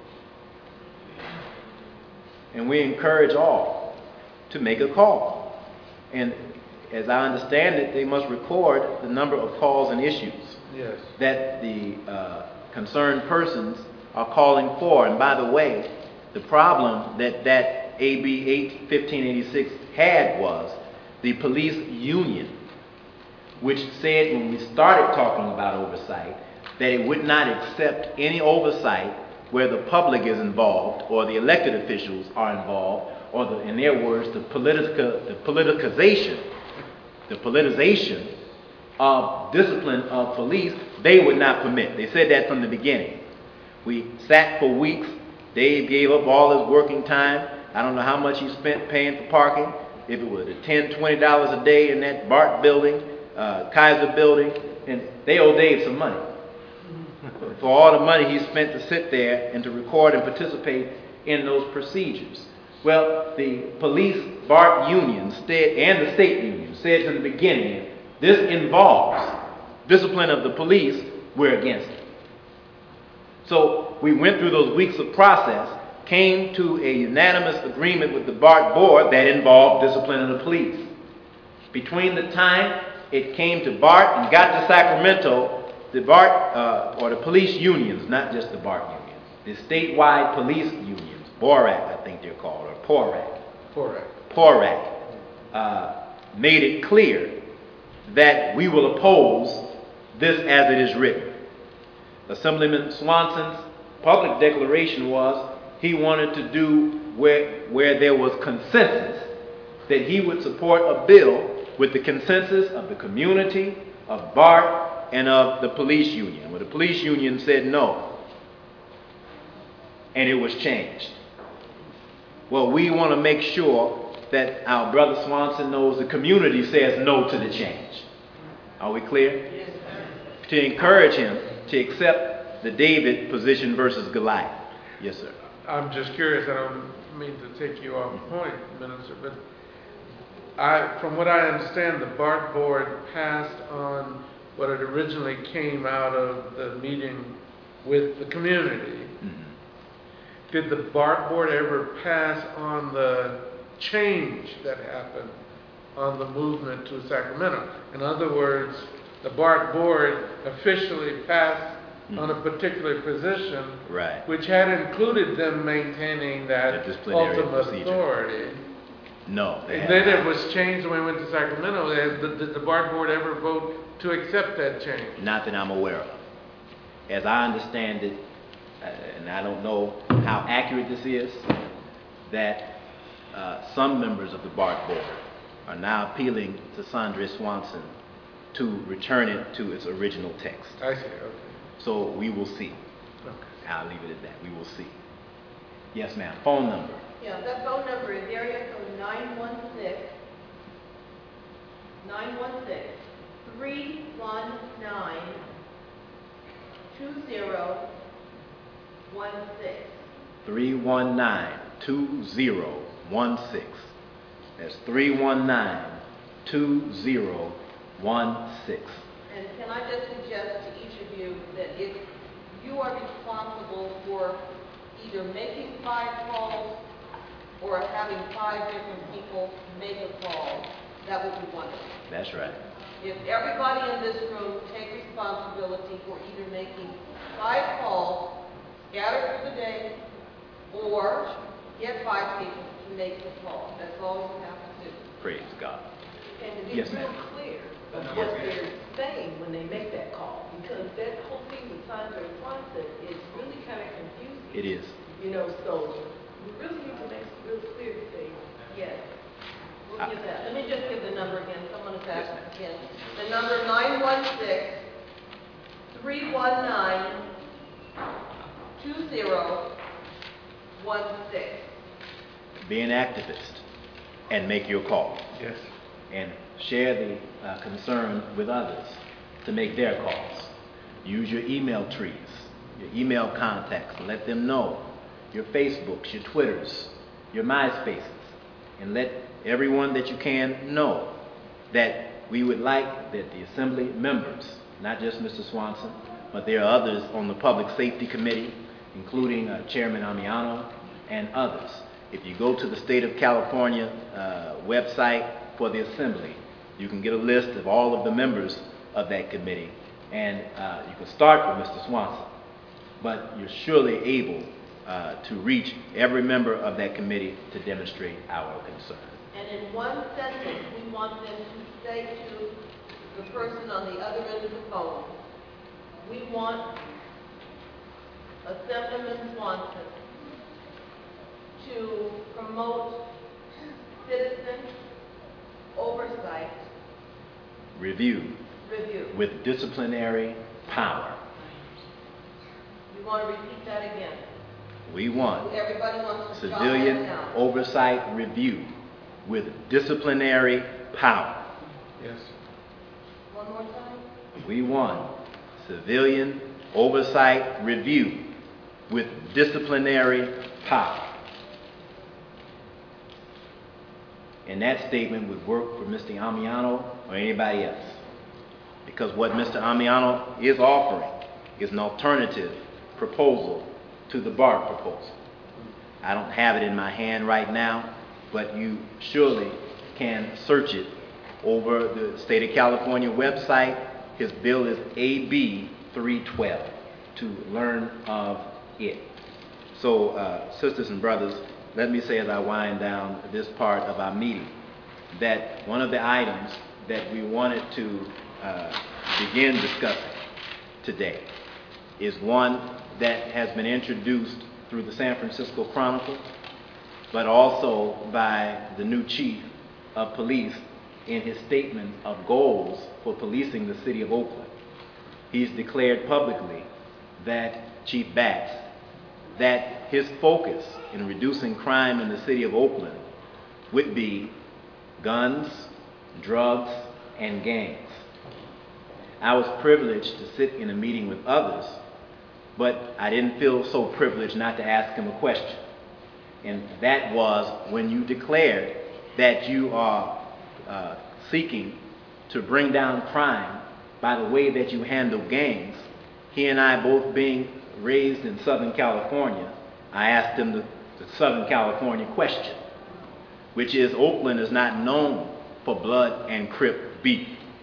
And we encourage all to make a call. And as I understand it, they must record the number of calls and issues yes. that the uh, concerned persons are calling for. And by the way, the problem that that A B fifteen eighty-six had was the police union, which said when we started talking about oversight that it would not accept any oversight where the public is involved or the elected officials are involved, or the, in their words, the, politica, the politicization the politicization of discipline of police, they would not permit. They said that from the beginning. We sat for weeks. Dave gave up all his working time. I don't know how much he spent paying for parking. If it was ten dollars, twenty dollars a day in that BART building, uh, Kaiser building, and they owe Dave some money for all the money he spent to sit there and to record and participate in those procedures. Well, the police BART union said, and the state union said from the beginning, this involves discipline of the police, we're against it. So we went through those weeks of process, came to a unanimous agreement with the BART board that involved discipline of the police. Between the time it came to BART and got to Sacramento, the BART, uh, or the police unions, not just the BART union, the statewide police unions, BORAC, I think they're called, or PORAC, PORAC, PORAC, uh, made it clear that we will oppose this as it is written. Assemblyman Swanson's public declaration was he wanted to do where, where there was consensus, that he would support a bill with the consensus of the community, of BART, and of the police union. Well, the police union said no, and it was changed. Well, we want to make sure that our brother Swanson knows the community says no to the change. Are we clear? Yes, sir. To encourage him to accept the David position versus Goliath. Yes, sir. I'm just curious, I don't mean to take you off point, Minister, but I, from what I understand, the BART board passed on what had originally came out of the meeting with the community. Mm-hmm. Did the BART board ever pass on the change that happened on the movement to Sacramento? In other words, the BART board officially passed mm-hmm. on a particular position, right, which had included them maintaining that ultimate procedure. authority. No. And then it was changed when we went to Sacramento. Did the, the BART board ever vote to accept that change? Not that I'm aware of. As I understand it, uh, and I don't know how accurate this is, that uh, some members of the BART board are now appealing to Sandra Swanson to return it to its original text. I see, okay. So we will see. Okay. I'll leave it at that. We will see. Yes, ma'am. Phone number. Yeah, that phone number is area code nine one six, nine one six, three one nine, two zero one six. three one nine, two zero one six. That's three one nine, two zero one six. And can I just suggest to each of you that if you are responsible for either making five calls or having five different people make a call, that would be wonderful. That's right. If everybody in this room take responsibility for either making five calls, scattered through the day, or get five people to make the call. That's all you have to do. Praise God. And to be Yes, real ma'am. clear of what they're saying when they make that call, because that whole thing with Sandra Swanson is really kind of confusing. It is. You know, so we really need to make it real clear to say, Yes. We'll I- give that. Let me just give the number again. Someone has Yes, asked again. The number nine one six, three one nine, two zero one six. Be an activist and make your call. Yes. And share the uh, concern with others to make their calls. Use your email trees, your email contacts, and let them know, your Facebooks, your Twitters, your MySpaces, and let everyone that you can know that we would like that the Assembly members, not just Mister Swanson, but there are others on the Public Safety Committee, including uh, Chairman Amiano and others. If you go to the State of California uh, website for the Assembly, you can get a list of all of the members of that committee, and uh, you can start with Mister Swanson, but you're surely able uh, to reach every member of that committee to demonstrate our concern. And in one sentence, we want them to say to the person on the other end of the phone, we want Assemblyman Swanson to promote citizen oversight review Review. with disciplinary power. You want to repeat that again? We want Everybody wants to jot that civilian down. oversight review with disciplinary power. Yes. One more time? We want civilian oversight review with disciplinary power. And that statement would work for Mister Amiano or anybody else. Because what Mister Amiano is offering is an alternative proposal to the BART proposal. I don't have it in my hand right now, but you surely can search it over the State of California website. His bill is A B three twelve to learn of it. So, uh, sisters and brothers, let me say as I wind down this part of our meeting that one of the items that we wanted to uh, begin discussing today is one that has been introduced through the San Francisco Chronicle, but also by the new chief of police in his statement of goals for policing the city of Oakland. He's declared publicly that, Chief Batts, that his focus in reducing crime in the city of Oakland would be guns, drugs, and gangs. I was privileged to sit in a meeting with others, but I didn't feel so privileged not to ask him a question. And that was when you declared that you are uh, seeking to bring down crime by the way that you handle gangs. He and I both being raised in Southern California, I asked him the, the Southern California question, which is Oakland is not known for blood and Crip beef.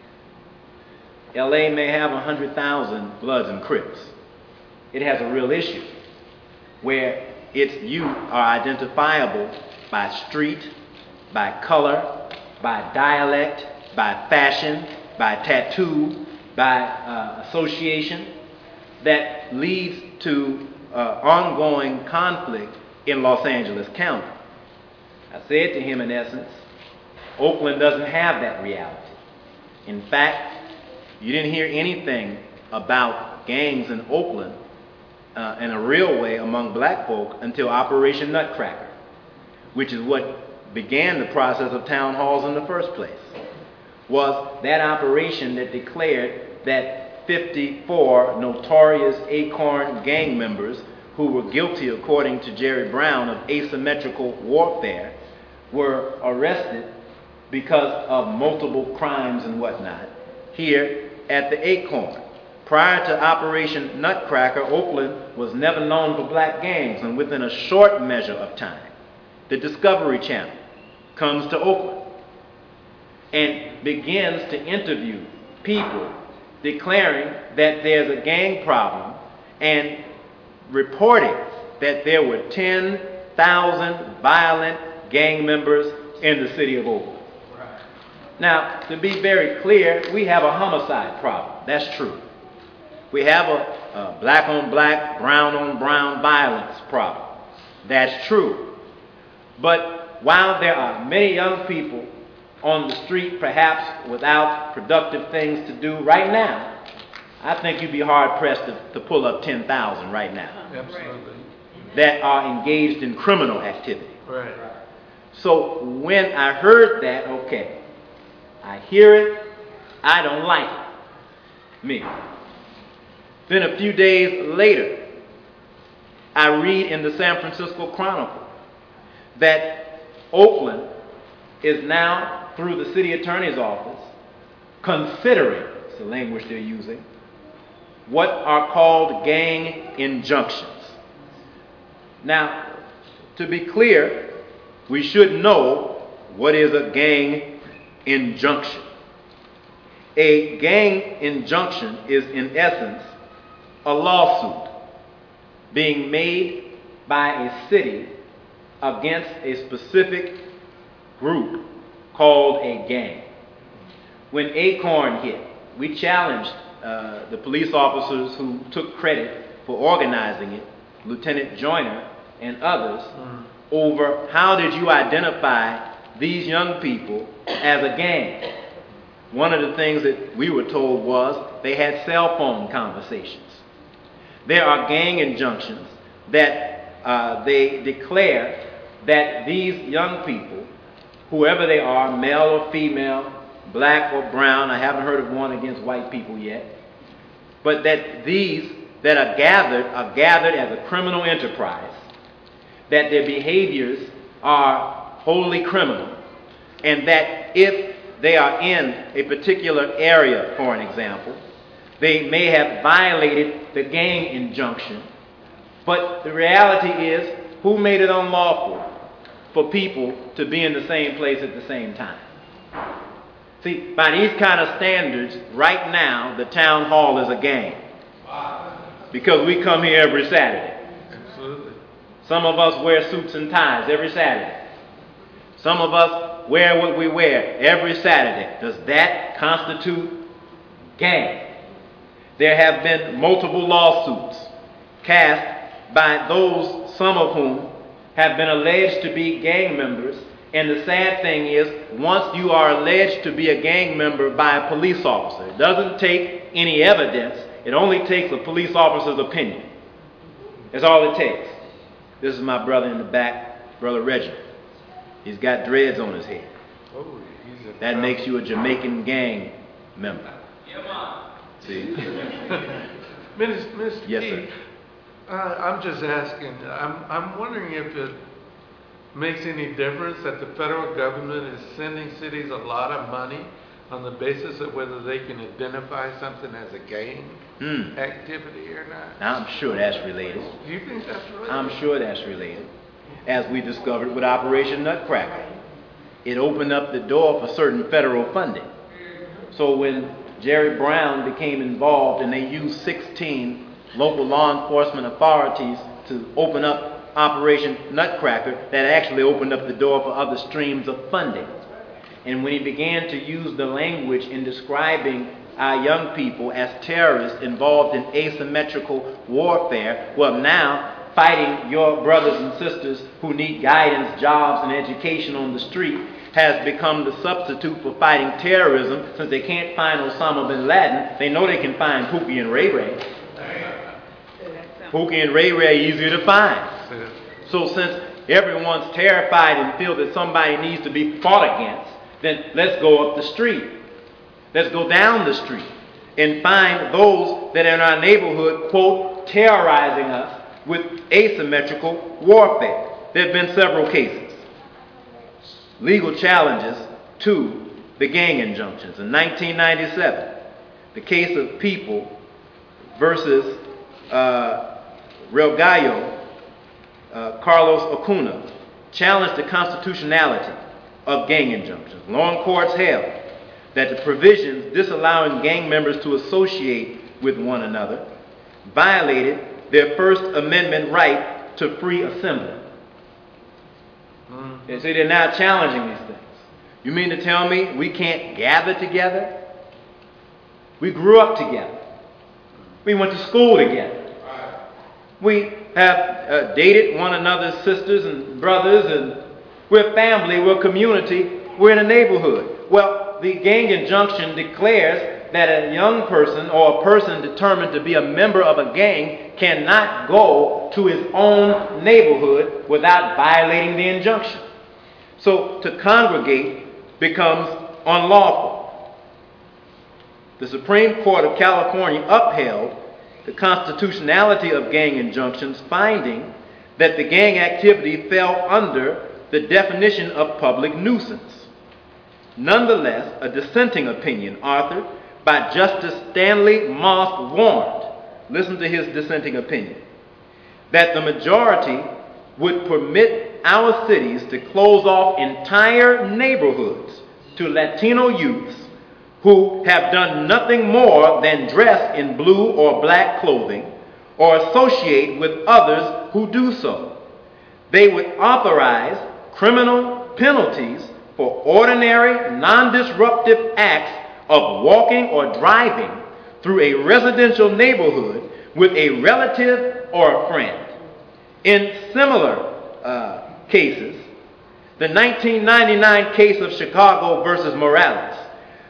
L A may have one hundred thousand Bloods and Crips. It has a real issue where its youth are identifiable by street, by color, by dialect, by fashion, by tattoo, by uh, association, that leads to uh, ongoing conflict in Los Angeles County. I said to him, in essence, Oakland doesn't have that reality. In fact, you didn't hear anything about gangs in Oakland uh, in a real way among black folk until Operation Nutcracker, which is what began the process of town halls in the first place, was that operation that declared that fifty-four notorious Acorn gang members who were guilty, according to Jerry Brown, of asymmetrical warfare were arrested because of multiple crimes and whatnot here at the Acorn. Prior to Operation Nutcracker, Oakland was never known for black gangs, and within a short measure of time, the Discovery Channel comes to Oakland and begins to interview people declaring that there's a gang problem and reporting that there were ten thousand violent gang members in the city of Oakland. Right. Now, to be very clear, we have a homicide problem. That's true. We have a, a black on black, brown on brown violence problem. That's true. But while there are many young people on the street, perhaps without productive things to do right now, I think you'd be hard-pressed to, to pull up ten thousand right now. Absolutely. That are engaged in criminal activity. Right. So when I heard that, okay, I hear it, I don't like it. Me. Then a few days later, I read in the San Francisco Chronicle that Oakland is now, through the city attorney's office, considering, it's the language they're using, what are called gang injunctions. Now, to be clear, we should know what is a gang injunction. A gang injunction is, in essence, a lawsuit being made by a city against a specific group called a gang. When Acorn hit, we challenged uh, the police officers who took credit for organizing it, Lieutenant Joyner and others, mm. over how did you identify these young people as a gang. one of the things that we were told was they had cell phone conversations. There are gang injunctions that uh, they declare that these young people, whoever they are, male or female, black or brown, I haven't heard of one against white people yet, but that these that are gathered are gathered as a criminal enterprise, that their behaviors are wholly criminal, and that if they are in a particular area, for an example, they may have violated the gang injunction. But the reality is, who made it unlawful for people to be in the same place at the same time? See, by these kind of standards, right now, the town hall is a gang. Because we come here every Saturday. Absolutely. Some of us wear suits and ties every Saturday. Some of us wear what we wear every Saturday. Does that constitute gang? There have been multiple lawsuits cast by those, some of whom have been alleged to be gang members. And the sad thing is, once you are alleged to be a gang member by a police officer, it doesn't take any evidence. It only takes a police officer's opinion. That's all it takes. This is my brother in the back, Brother Reginald. He's got dreads on his head. Oh, he's a That makes you a Jamaican gang member. See? Minister, Mister Yes, T, sir. Uh, I'm just asking, I'm, I'm wondering if it makes any difference that the federal government is sending cities a lot of money on the basis of whether they can identify something as a gang Hmm. activity or not. I'm sure that's related. Do you think that's right? I'm sure that's related. As we discovered with Operation Nutcracker, it opened up the door for certain federal funding. So when Jerry Brown became involved and they used sixteen local law enforcement authorities to open up Operation Nutcracker, that actually opened up the door for other streams of funding. And when he began to use the language in describing our young people as terrorists involved in asymmetrical warfare, well, now fighting your brothers and sisters who need guidance, jobs, and education on the street has become the substitute for fighting terrorism. Since they can't find Osama bin Laden, they know they can find Pookie and Ray Ray. Pookie and Ray Ray easier to find. So since everyone's terrified and feel that somebody needs to be fought against, then let's go up the street. Let's go down the street and find those that are in our neighborhood, quote, terrorizing us with asymmetrical warfare. There have been several cases. Legal challenges to the gang injunctions. In nineteen ninety-seven, the case of People versus uh, Real Gallo, uh, Carlos Acuna, challenged the constitutionality of gang injunctions. Lower courts held that the provisions disallowing gang members to associate with one another violated their First Amendment right to free assembly. Mm-hmm. And so they're now challenging these things. You mean to tell me we can't gather together? We grew up together. We went to school together. We have uh, dated one another's sisters and brothers, and we're family, we're community, we're in a neighborhood. Well, the gang injunction declares that a young person or a person determined to be a member of a gang cannot go to his own neighborhood without violating the injunction. So to congregate becomes unlawful. The Supreme Court of California upheld the constitutionality of gang injunctions, finding that the gang activity fell under the definition of public nuisance. Nonetheless, a dissenting opinion authored by Justice Stanley Moss warned, listen to his dissenting opinion, that the majority would permit our cities to close off entire neighborhoods to Latino youths who have done nothing more than dress in blue or black clothing or associate with others who do so. They would authorize criminal penalties for ordinary, non-disruptive acts of walking or driving through a residential neighborhood with a relative or a friend. In similar uh, cases, the nineteen ninety-nine case of Chicago versus Morales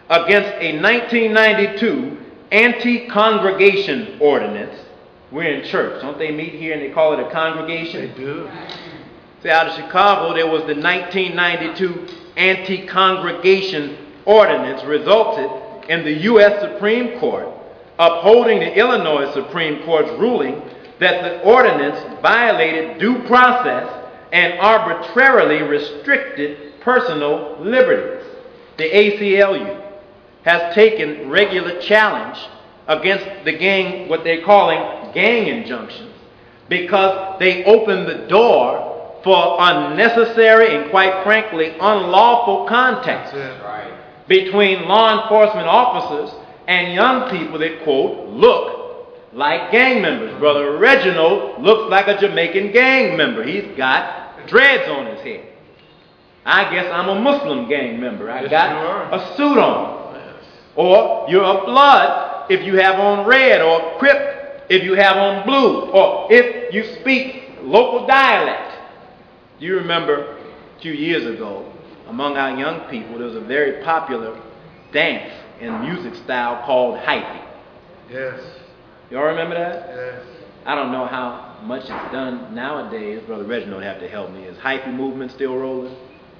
against a nineteen ninety-two anti-congregation ordinance. We're in church. Don't they meet here and they call it a congregation? They do. See, out of Chicago, there was the nineteen ninety-two anti-congregation ordinance resulted in the U S Supreme Court upholding the Illinois Supreme Court's ruling that the ordinance violated due process and arbitrarily restricted personal liberties. The A C L U has taken regular challenge against the gang, what they're calling gang injunctions, because they open the door for unnecessary and, quite frankly, unlawful contact Right. between law enforcement officers and young people that, quote, look like gang members. Brother Reginald looks like a Jamaican gang member. He's got dreads on his head. I guess I'm a Muslim gang member. I Yes, got you are. a suit on. Yes. Or you're a blood if you have on red, or a Crip if you have on blue, or if you speak local dialect. Do you remember a few years ago, among our young people, there was a very popular dance and music style called hyphy. Yes. Y'all remember that? Yes. I don't know how much it's done nowadays. Brother Reginald would have to help me. Is hyphy movement still rolling?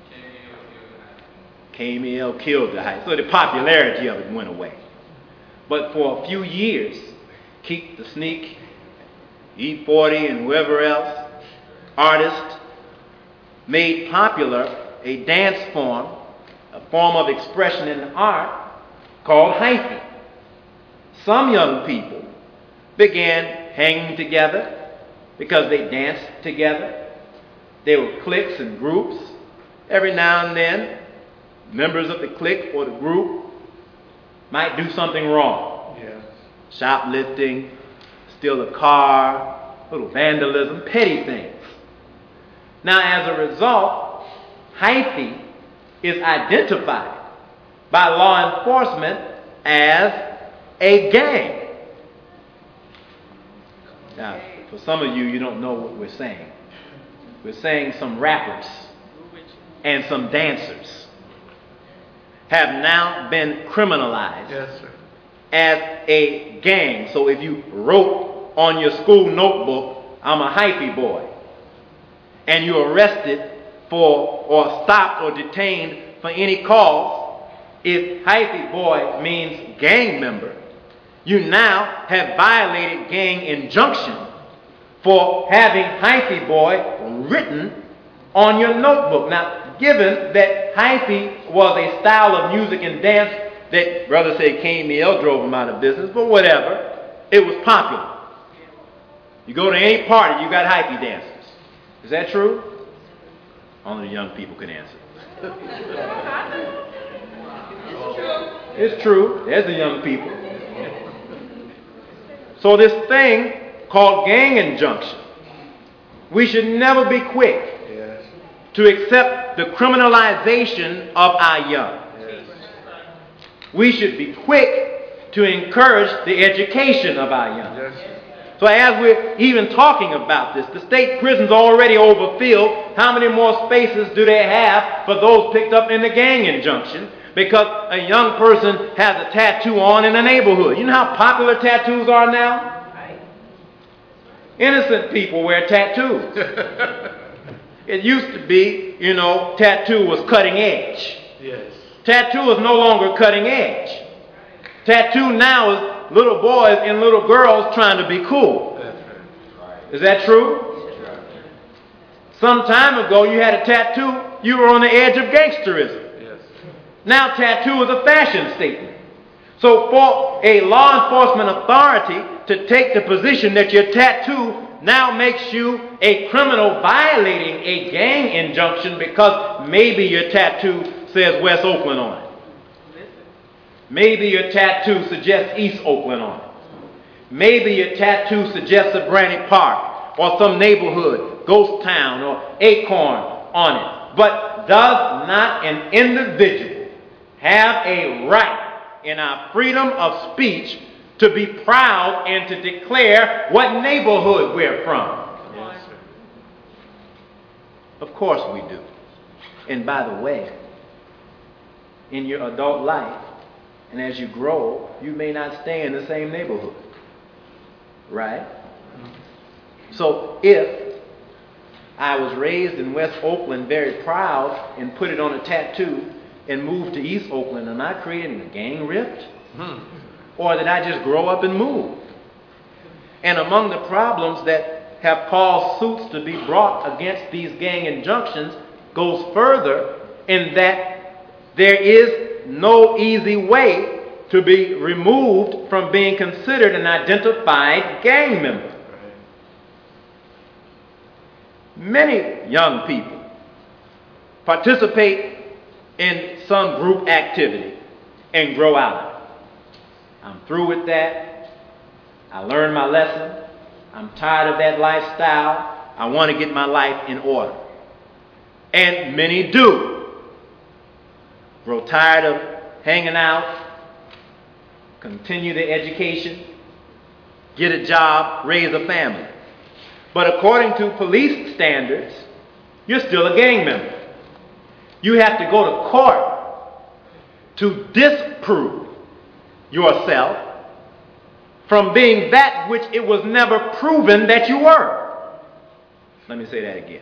K M E L killed the hype. So the popularity of it went away. But for a few years, Keek the Sneak, E forty, and whoever else, artists, made popular a dance form, a form of expression in art called hyphy. Some young people began hanging together because they danced together. They were cliques and groups. Every now and then, members of the clique or the group might do something wrong. Yes. Shoplifting, steal a car, little vandalism, petty things. Now, as a result, hyphy is identified by law enforcement as a gang. Now, for some of you, you don't know what we're saying. We're saying some rappers and some dancers have now been criminalized Yes, sir. as a gang. So if you wrote on your school notebook, I'm a hyphy boy, and you're arrested for or stopped or detained for any cause, if hyphy boy means gang member, you now have violated gang injunction for having hyphy boy written on your notebook. Now, given that hyphy was a style of music and dance that brother said K M E L drove him out of business, but whatever, it was popular. You go to any party, you got hyphy dancers. Is that true? Only the young people can answer. It's true. It's true. There's the young people. So this thing called gang injunction, we should never be quick Yes. to accept the criminalization of our young. Yes. We should be quick to encourage the education of our young. Yes. So as we're even talking about this, the state prison's already overfilled. How many more spaces do they have for those picked up in the gang injunction? Because a young person has a tattoo on in a neighborhood. You know how popular tattoos are now? Right. Innocent people wear tattoos. It used to be, you know, tattoo was cutting edge. Yes. Tattoo is no longer cutting edge. Tattoo now is little boys and little girls trying to be cool. That's right. Is that true? Some time ago you had a tattoo, you were on the edge of gangsterism. Yes. Now tattoo is a fashion statement. So for a law enforcement authority to take the position that your tattoo now makes you a criminal violating a gang injunction because maybe your tattoo says West Oakland on it. Maybe your tattoo suggests East Oakland on it. Maybe your tattoo suggests Atlantic Park or some neighborhood, Ghost Town or Acorn on it. But does not an individual have a right in our freedom of speech to be proud and to declare what neighborhood we're from? Yes, sir. Of course we do. And by the way, in your adult life, And as you grow, you may not stay in the same neighborhood. Right? So if I was raised in West Oakland very proud and put it on a tattoo and moved to East Oakland, am I creating a gang rift? Hmm. Or did I just grow up and move? And among the problems that have caused suits to be brought against these gang injunctions goes further in that there is no easy way to be removed from being considered an identified gang member. Many young people participate in some group activity and grow out of it. I'm through with that. I learned my lesson. I'm tired of that lifestyle. I want to get my life in order. And many do. Grow tired of hanging out, continue their education, get a job, raise a family. But according to police standards, you're still a gang member. You have to go to court to disprove yourself from being that which it was never proven that you were. Let me say that again.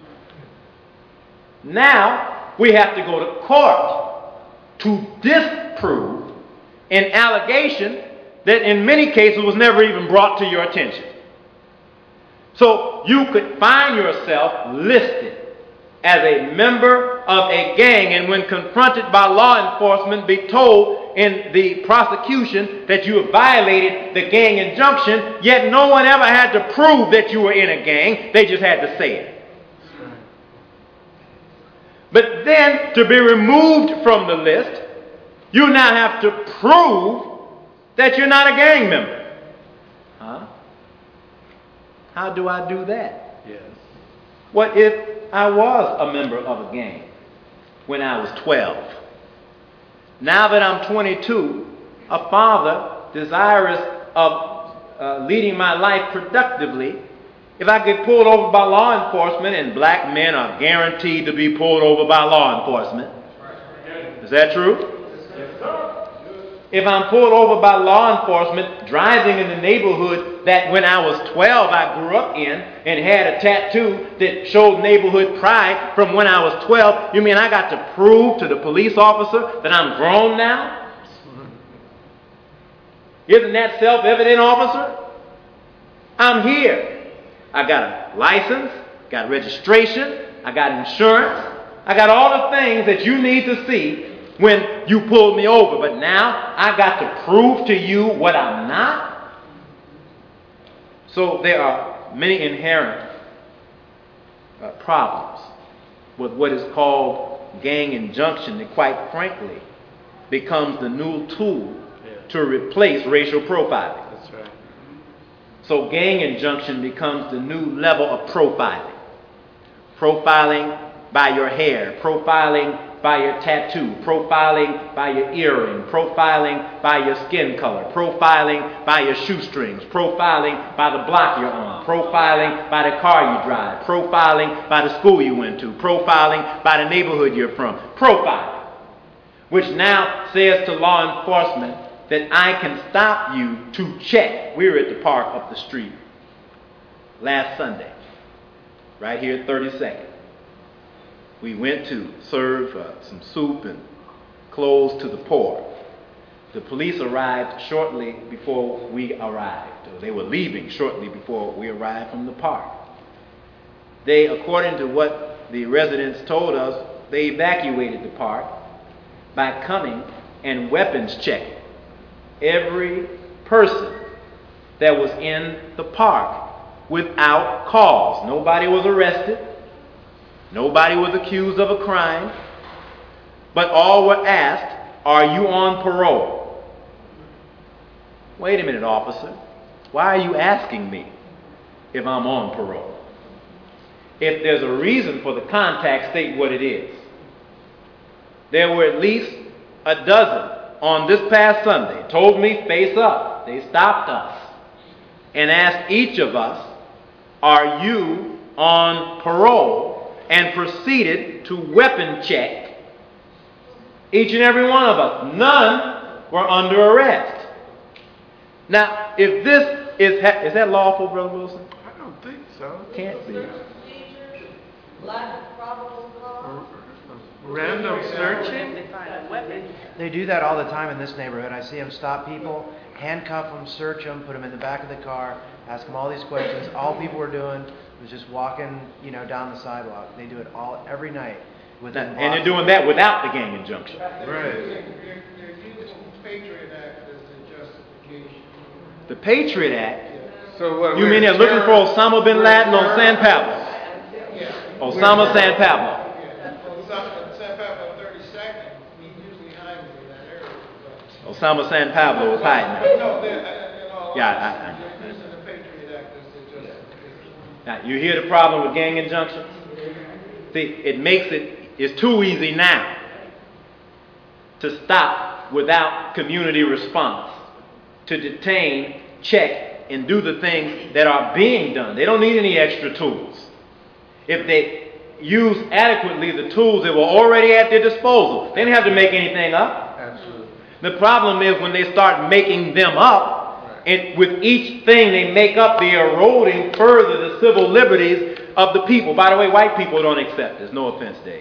Now, we have to go to court to disprove an allegation that in many cases was never even brought to your attention. So you could find yourself listed as a member of a gang, and when confronted by law enforcement, be told in the prosecution that you have violated the gang injunction, yet no one ever had to prove that you were in a gang. They just had to say it. But then, to be removed from the list, you now have to prove that you're not a gang member. Huh? How do I do that? Yes. What if I was a member of a gang when I was twelve? Now that I'm twenty-two, a father desirous of uh, leading my life productively, if I get pulled over by law enforcement, and black men are guaranteed to be pulled over by law enforcement. Is that true? If I'm pulled over by law enforcement driving in the neighborhood that when I was twelve I grew up in and had a tattoo that showed neighborhood pride from when I was twelve, you mean I got to prove to the police officer that I'm grown now? Isn't that self-evident, officer? I'm here. I got a license, got registration, I got insurance, I got all the things that you need to see when you pulled me over. But now I got to prove to you what I'm not? So there are many inherent uh, problems with what is called gang injunction that, quite frankly, becomes the new tool to replace racial profiling. That's right. So gang injunction becomes the new level of profiling. Profiling by your hair, profiling by your tattoo, profiling by your earring, profiling by your skin color, profiling by your shoestrings, profiling by the block you're on, profiling by the car you drive, profiling by the school you went to, profiling by the neighborhood you're from. Profiling, which now says to law enforcement that I can stop you to check. We were at the park up the street last Sunday, right here at thirty-second. We went to serve uh, some soup and clothes to the poor. The police arrived shortly before we arrived. Or they were leaving shortly before we arrived from the park. They, according to what the residents told us, they evacuated the park by coming and weapons checking every person that was in the park without cause. Nobody was arrested. Nobody was accused of a crime, but all were asked, are you on parole? Wait a minute, officer. Why are you asking me if I'm on parole? If there's a reason for the contact, state what it is. There were at least a dozen on this past Sunday, told me face up. They stopped us and asked each of us, are you on parole? And proceeded to weapon check each and every one of us. None were under arrest. Now, if this is, ha- is that lawful, Brother Wilson? I don't think so. Can't be. Search procedures, lack of probable cause. Random searching? They find a weapon. They do that all the time in this neighborhood. I see them stop people, handcuff them, search them, put them in the back of the car, ask them all these questions. All people were doing was just walking, you know, down the sidewalk. They do it all every night. Now, Within and they're blocks. doing that without the gang injunction. Right. They're using Patriot Act as a justification. The Patriot Act, So what? you we're mean they're looking terror- for Osama bin Laden on we're San terror- Pablo? Yeah. Osama San Pablo. Yeah. Well, San San Pablo thirty-second, he usually hides in that area. but- Osama San Pablo is hiding. No, they're, uh, in all Yeah, I- honesty, I- I- they're using the Patriot Act as their justification. Now, you hear the problem with gang injunctions? See, it makes it, it's too easy now to stop without community response, to detain, check, and do the things that are being done. They don't need any extra tools. If they use adequately the tools that were already at their disposal, they didn't have to make anything up. Absolutely. The problem is when they start making them up, and with each thing they make up, they're eroding further the civil liberties of the people. By the way, white people don't accept this. No offense, Dave.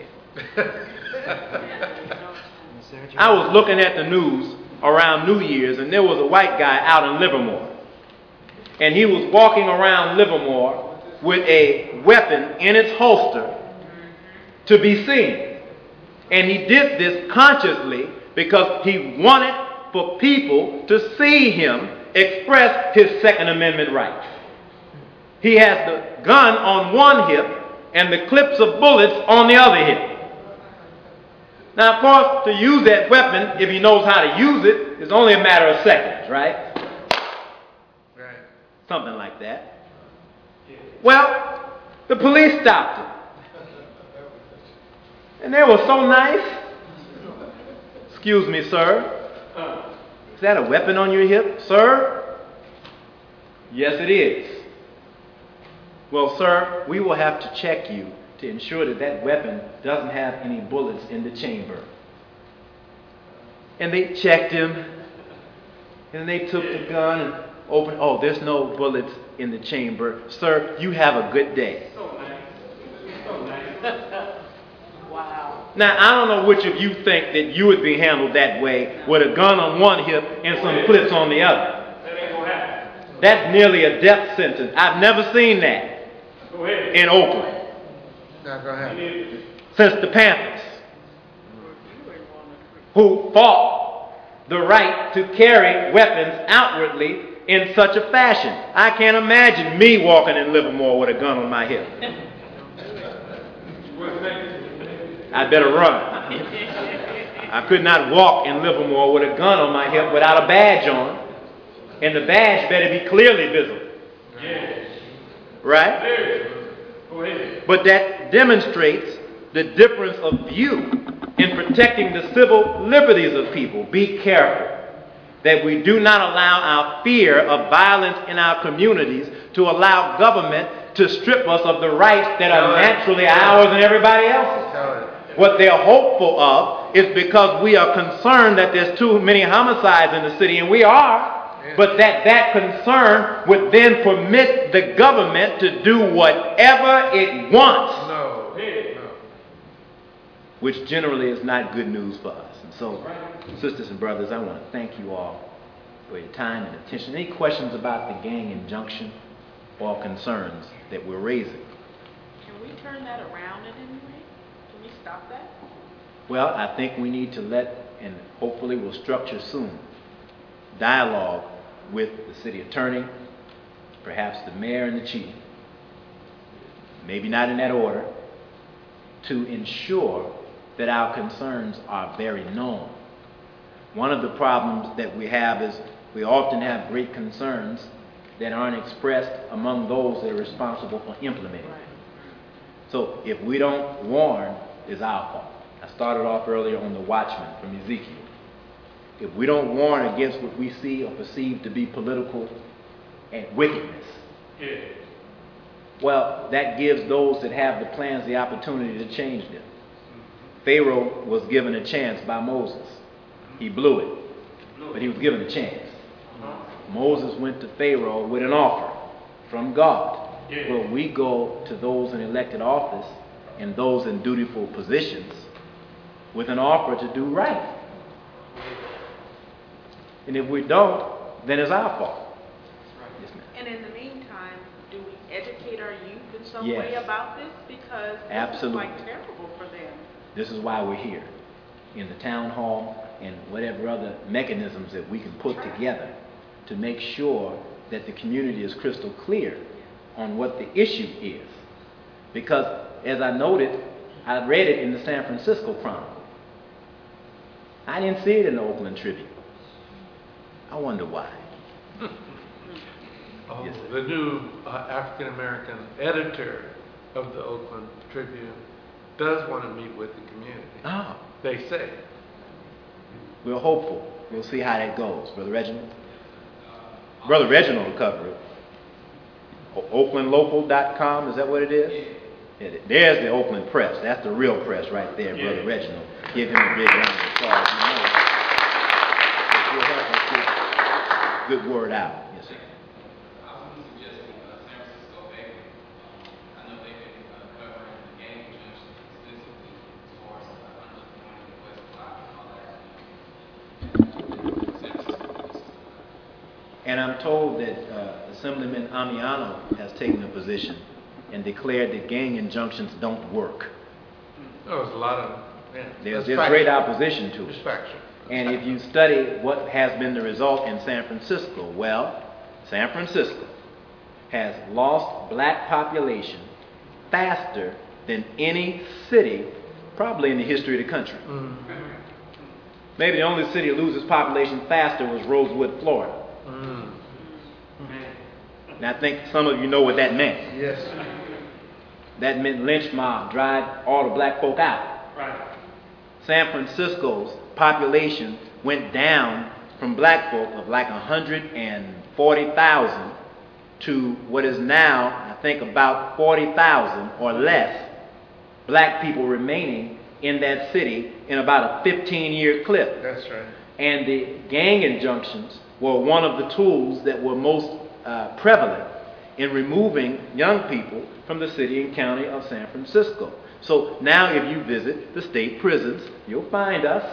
I was looking at the news around New Year's, and there was a white guy out in Livermore. And he was walking around Livermore with a weapon in its holster to be seen. And he did this consciously because he wanted for people to see him express his Second Amendment rights. He has the gun on one hip and the clips of bullets on the other hip. Now, of course, to use that weapon, if he knows how to use it, it's only a matter of seconds, right? Right. Something like that. Well, the police stopped him. And they were so nice. Excuse me, sir. Is that a weapon on your hip, sir? Yes, it is. Well, sir, we will have to check you to ensure that that weapon doesn't have any bullets in the chamber. And they checked him, and they took the gun and opened, oh, there's no bullets in the chamber. Sir, you have a good day. Wow. Now, I don't know which of you think that you would be handled that way with a gun on one hip and some clips on the other. That ain't gonna happen. That's nearly a death sentence. I've never seen that Go ahead. in Oakland Not gonna happen. since the Panthers, who fought the right to carry weapons outwardly in such a fashion. I can't imagine me walking in Livermore with a gun on my hip. I better run. I could not walk in Livermore with a gun on my hip without a badge on, and the badge better be clearly visible. Yes. Right? There. Go ahead. But that demonstrates the difference of view in protecting the civil liberties of people. Be careful that we do not allow our fear of violence in our communities to allow government to strip us of the rights that are naturally ours and everybody else's. Tell it. What they're hopeful of is because we are concerned that there's too many homicides in the city, and we are, but that that concern would then permit the government to do whatever it wants, No. No. which generally is not good news for us. And so, sisters and brothers, I want to thank you all for your time and attention. Any questions about the gang injunction or concerns that we're raising? Can we turn that around in any way? Can we stop that? Well, I think we need to let, and hopefully we'll structure soon, dialogue with the city attorney, perhaps the mayor and the chief, maybe not in that order, to ensure that our concerns are very known. One of the problems that we have is we often have great concerns that aren't expressed among those that are responsible for implementing. So if we don't warn, it's our fault. I started off earlier on the watchman from Ezekiel. If we don't warn against what we see or perceive to be political and wickedness, Yeah. well, that gives those that have the plans the opportunity to change them. Pharaoh was given a chance by Moses. He blew it. but he was given a chance. Moses went to Pharaoh with an offer from God. Yeah. Well, we go to those in elected office and those in dutiful positions with an offer to do right. And if we don't, then it's our fault. Yes, ma'am. And in the meantime, do we educate our youth in some Yes. way about this? Because this Absolutely. is like terrible for them. This is why we're here in the town hall and whatever other mechanisms that we can put together to make sure that the community is crystal clear on what the issue is. Because as I noted, I read it in the San Francisco Chronicle. I didn't see it in the Oakland Tribune. I wonder why. Oh, Yes, sir. the new uh, African American editor of the Oakland Tribune does want to meet with the community. Ah, They say. we're hopeful. We'll see how that goes. Brother Reginald? Brother Reginald will cover it. O- oakland local dot com, is that what it is? Yeah, there's the Oakland Press. That's the real press right there, Brother Yeah. Reginald. Give him a big round of applause. You know, it will help us get good word out. Yes, sir. I was going to suggest uh, San Francisco Bay. Um, I know they've been uh, covering the gang junction extensively as far as uh, underperforming the West Block and all that. San Francisco. And I'm told that uh, Assemblyman Amiano has taken a position and declared that gang injunctions don't work. There was a lot of, yeah. There's, that's there's factual. great opposition to It's it. factual. And if you study what has been the result in San Francisco, well, San Francisco has lost black population faster than any city probably in the history of the country. Mm. Maybe the only city that loses population faster was Rosewood, Florida. Mm. And I think some of you know what that meant. Yes. That meant lynch mob, drive all the black folk out. Right. San Francisco's population went down from black folk of like one hundred forty thousand to what is now, I think, about forty thousand or less black people remaining in that city in about a fifteen-year clip. That's right. And the gang injunctions were one of the tools that were most uh, prevalent in removing young people from the city and county of San Francisco. So now if you visit the state prisons, you'll find us,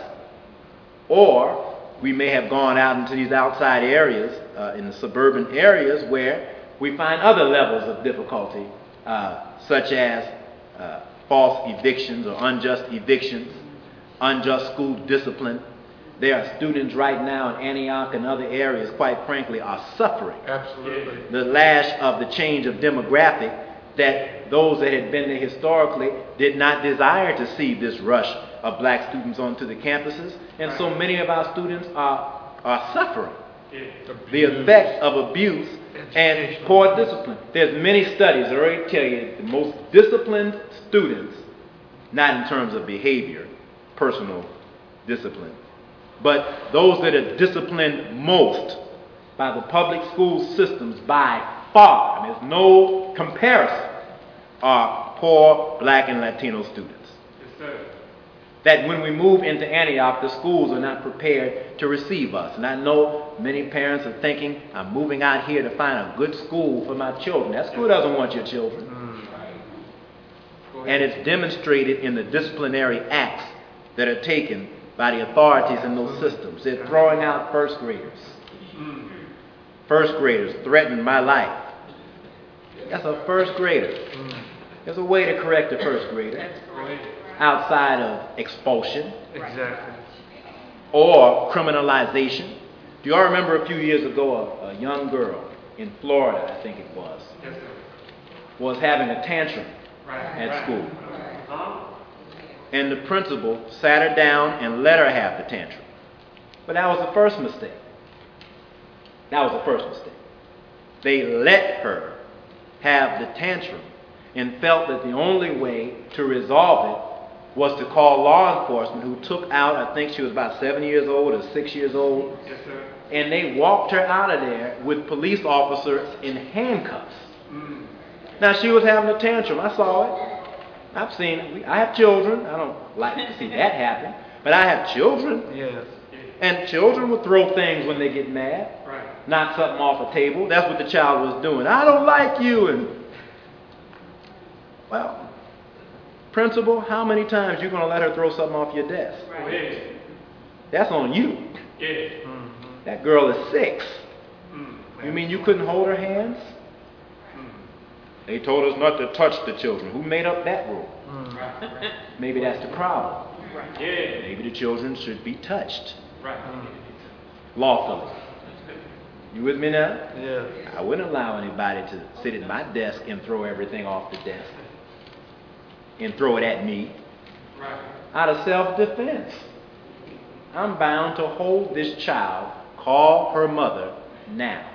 or we may have gone out into these outside areas, uh, in the suburban areas where we find other levels of difficulty, uh, such as uh, false evictions or unjust evictions, unjust school discipline. There are students right now in Antioch and other areas, quite frankly, are suffering Absolutely. the lash of the change of demographic that those that had been there historically did not desire to see this rush of black students onto the campuses. And so many of our students are, are suffering the effects of abuse and poor discipline. There's many studies that already tell you that the most disciplined students, not in terms of behavior, personal discipline, but those that are disciplined most by the public school systems by far, and there's no comparison, are poor black and Latino students. Yes, sir. That when we move into Antioch, the schools are not prepared to receive us. And I know many parents are thinking, I'm moving out here to find a good school for my children. That school doesn't want your children. And it's demonstrated in the disciplinary acts that are taken by the authorities in those systems. They're throwing out first graders. First graders threaten my life. That's a first grader. There's a way to correct a first grader outside of expulsion Exactly. or criminalization. Do you all remember a few years ago a, a young girl in Florida, I think it was, Yes, sir. was having a tantrum Right. at right. school. Huh? And the principal sat her down and let her have the tantrum. But that was the first mistake. That was the first mistake. They let her have the tantrum and felt that the only way to resolve it was to call law enforcement, who took out, I think she was about seven years old or six years old, Yes, sir. and they walked her out of there with police officers in handcuffs. Mm. Now, she was having a tantrum. I saw it. I've seen it. I have children. I don't like to see that happen, but I have children. Yes. And children will throw things when they get mad. Right. Knock something off a table. That's what the child was doing. I don't like you. And, well, principal, how many times you going to let her throw something off your desk? Go ahead. That's on you. Yeah. That girl is six. Mm. You mean you couldn't hold her hands? Mm. They told us not to touch the children. Who made up that rule? Right. Maybe that's the problem. Right. Yeah. Maybe the children should be touched Right. lawfully. You with me now? Yeah. I wouldn't allow anybody to sit at my desk and throw everything off the desk and throw it at me Right. out of self-defense. I'm bound to hold this child, call her mother now.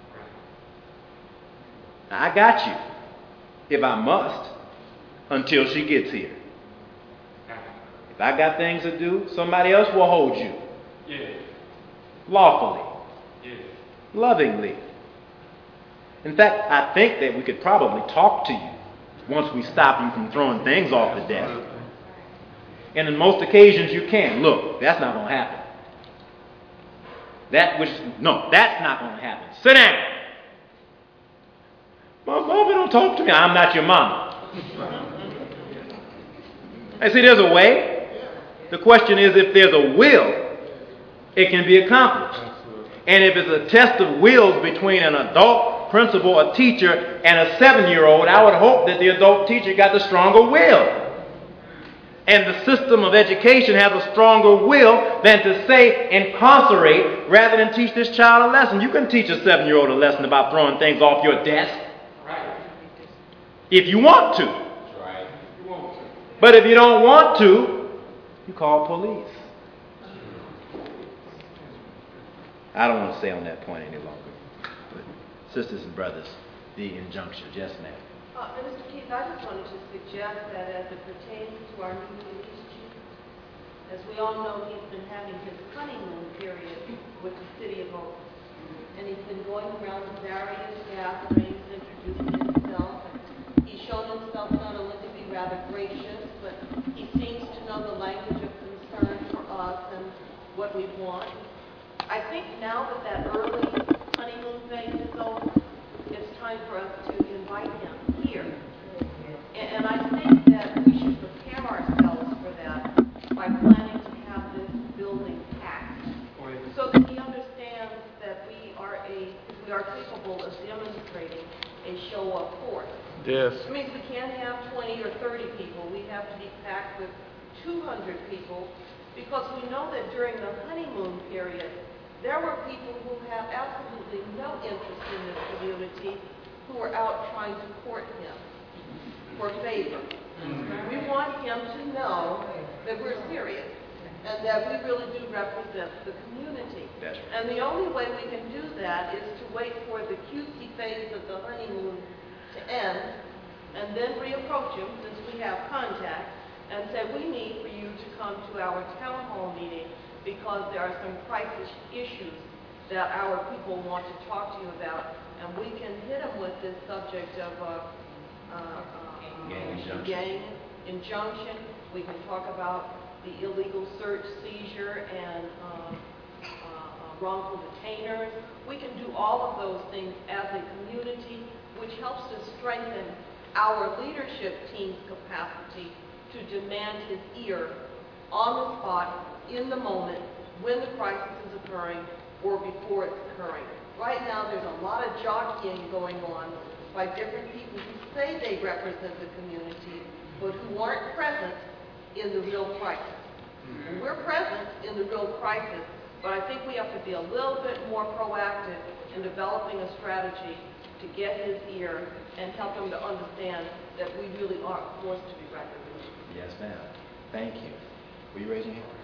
Now, I got you, if I must, until she gets here. If I got things to do, somebody else will hold you. Yeah. Lawfully, Yeah. lovingly. In fact, I think that we could probably talk to you once we stop you from throwing things off the desk. And in most occasions you can. Look, that's not going to happen. That which, no, that's not going to happen. Sit down. My mama don't talk to me. I'm not your mama. I see there's a way. The question is if there's a will, it can be accomplished. And if it's a test of wills between an adult principal, a teacher, and a seven-year-old, I would hope that the adult teacher got the stronger will. And the system of education has a stronger will than to say incarcerate rather than teach this child a lesson. You can teach a seven-year-old a lesson about throwing things off your desk. Right. If you want to. Right. You won't. But if you don't want to, you call police. I don't want to stay on that point any longer. But sisters and brothers, the injunction. Yes, ma'am. Uh, Mister Keith, I just wanted to suggest that as it pertains to our new police chief, as we all know, he's been having his honeymoon period with the city of Oakland. And he's been going around to various gatherings, introducing himself. And he's shown himself not only to be rather gracious, but he seems to know the language of concern for us and what we want. I think now that that early honeymoon phase is over, it's time for us to invite him here. And, and I think that we should prepare ourselves for that by planning to have this building packed so that he understands that we are a we are capable of demonstrating a show of force. Yes. It means we can't have twenty or thirty people. We have to be packed with two hundred people because we know that during the honeymoon period, there were people who have absolutely no interest in this community who are out trying to court him for favor. We want him to know that we're serious and that we really do represent the community. That's right. And the only way we can do that is to wait for the cutesy phase of the honeymoon to end and then reapproach him, since we have contact, and say, we need for you to come to our town hall meeting because there are some crisis issues that our people want to talk to you about, and we can hit them with this subject of uh, uh, uh, Gang injunction. gang injunction. We can talk about the illegal search, seizure, and um, uh, uh, wrongful detainers. We can do all of those things as a community, which helps to strengthen our leadership team's capacity to demand his ear on the spot, in the moment, when the crisis is occurring or before it's occurring. Right now, there's a lot of jockeying going on by different people who say they represent the community, but who aren't present in the real crisis. And we're present in the real crisis, but I think we have to be a little bit more proactive in developing a strategy to get his ear and help him to understand that we really are a force to be reckoned with. Yes, ma'am. Thank you. Were you raising your hand?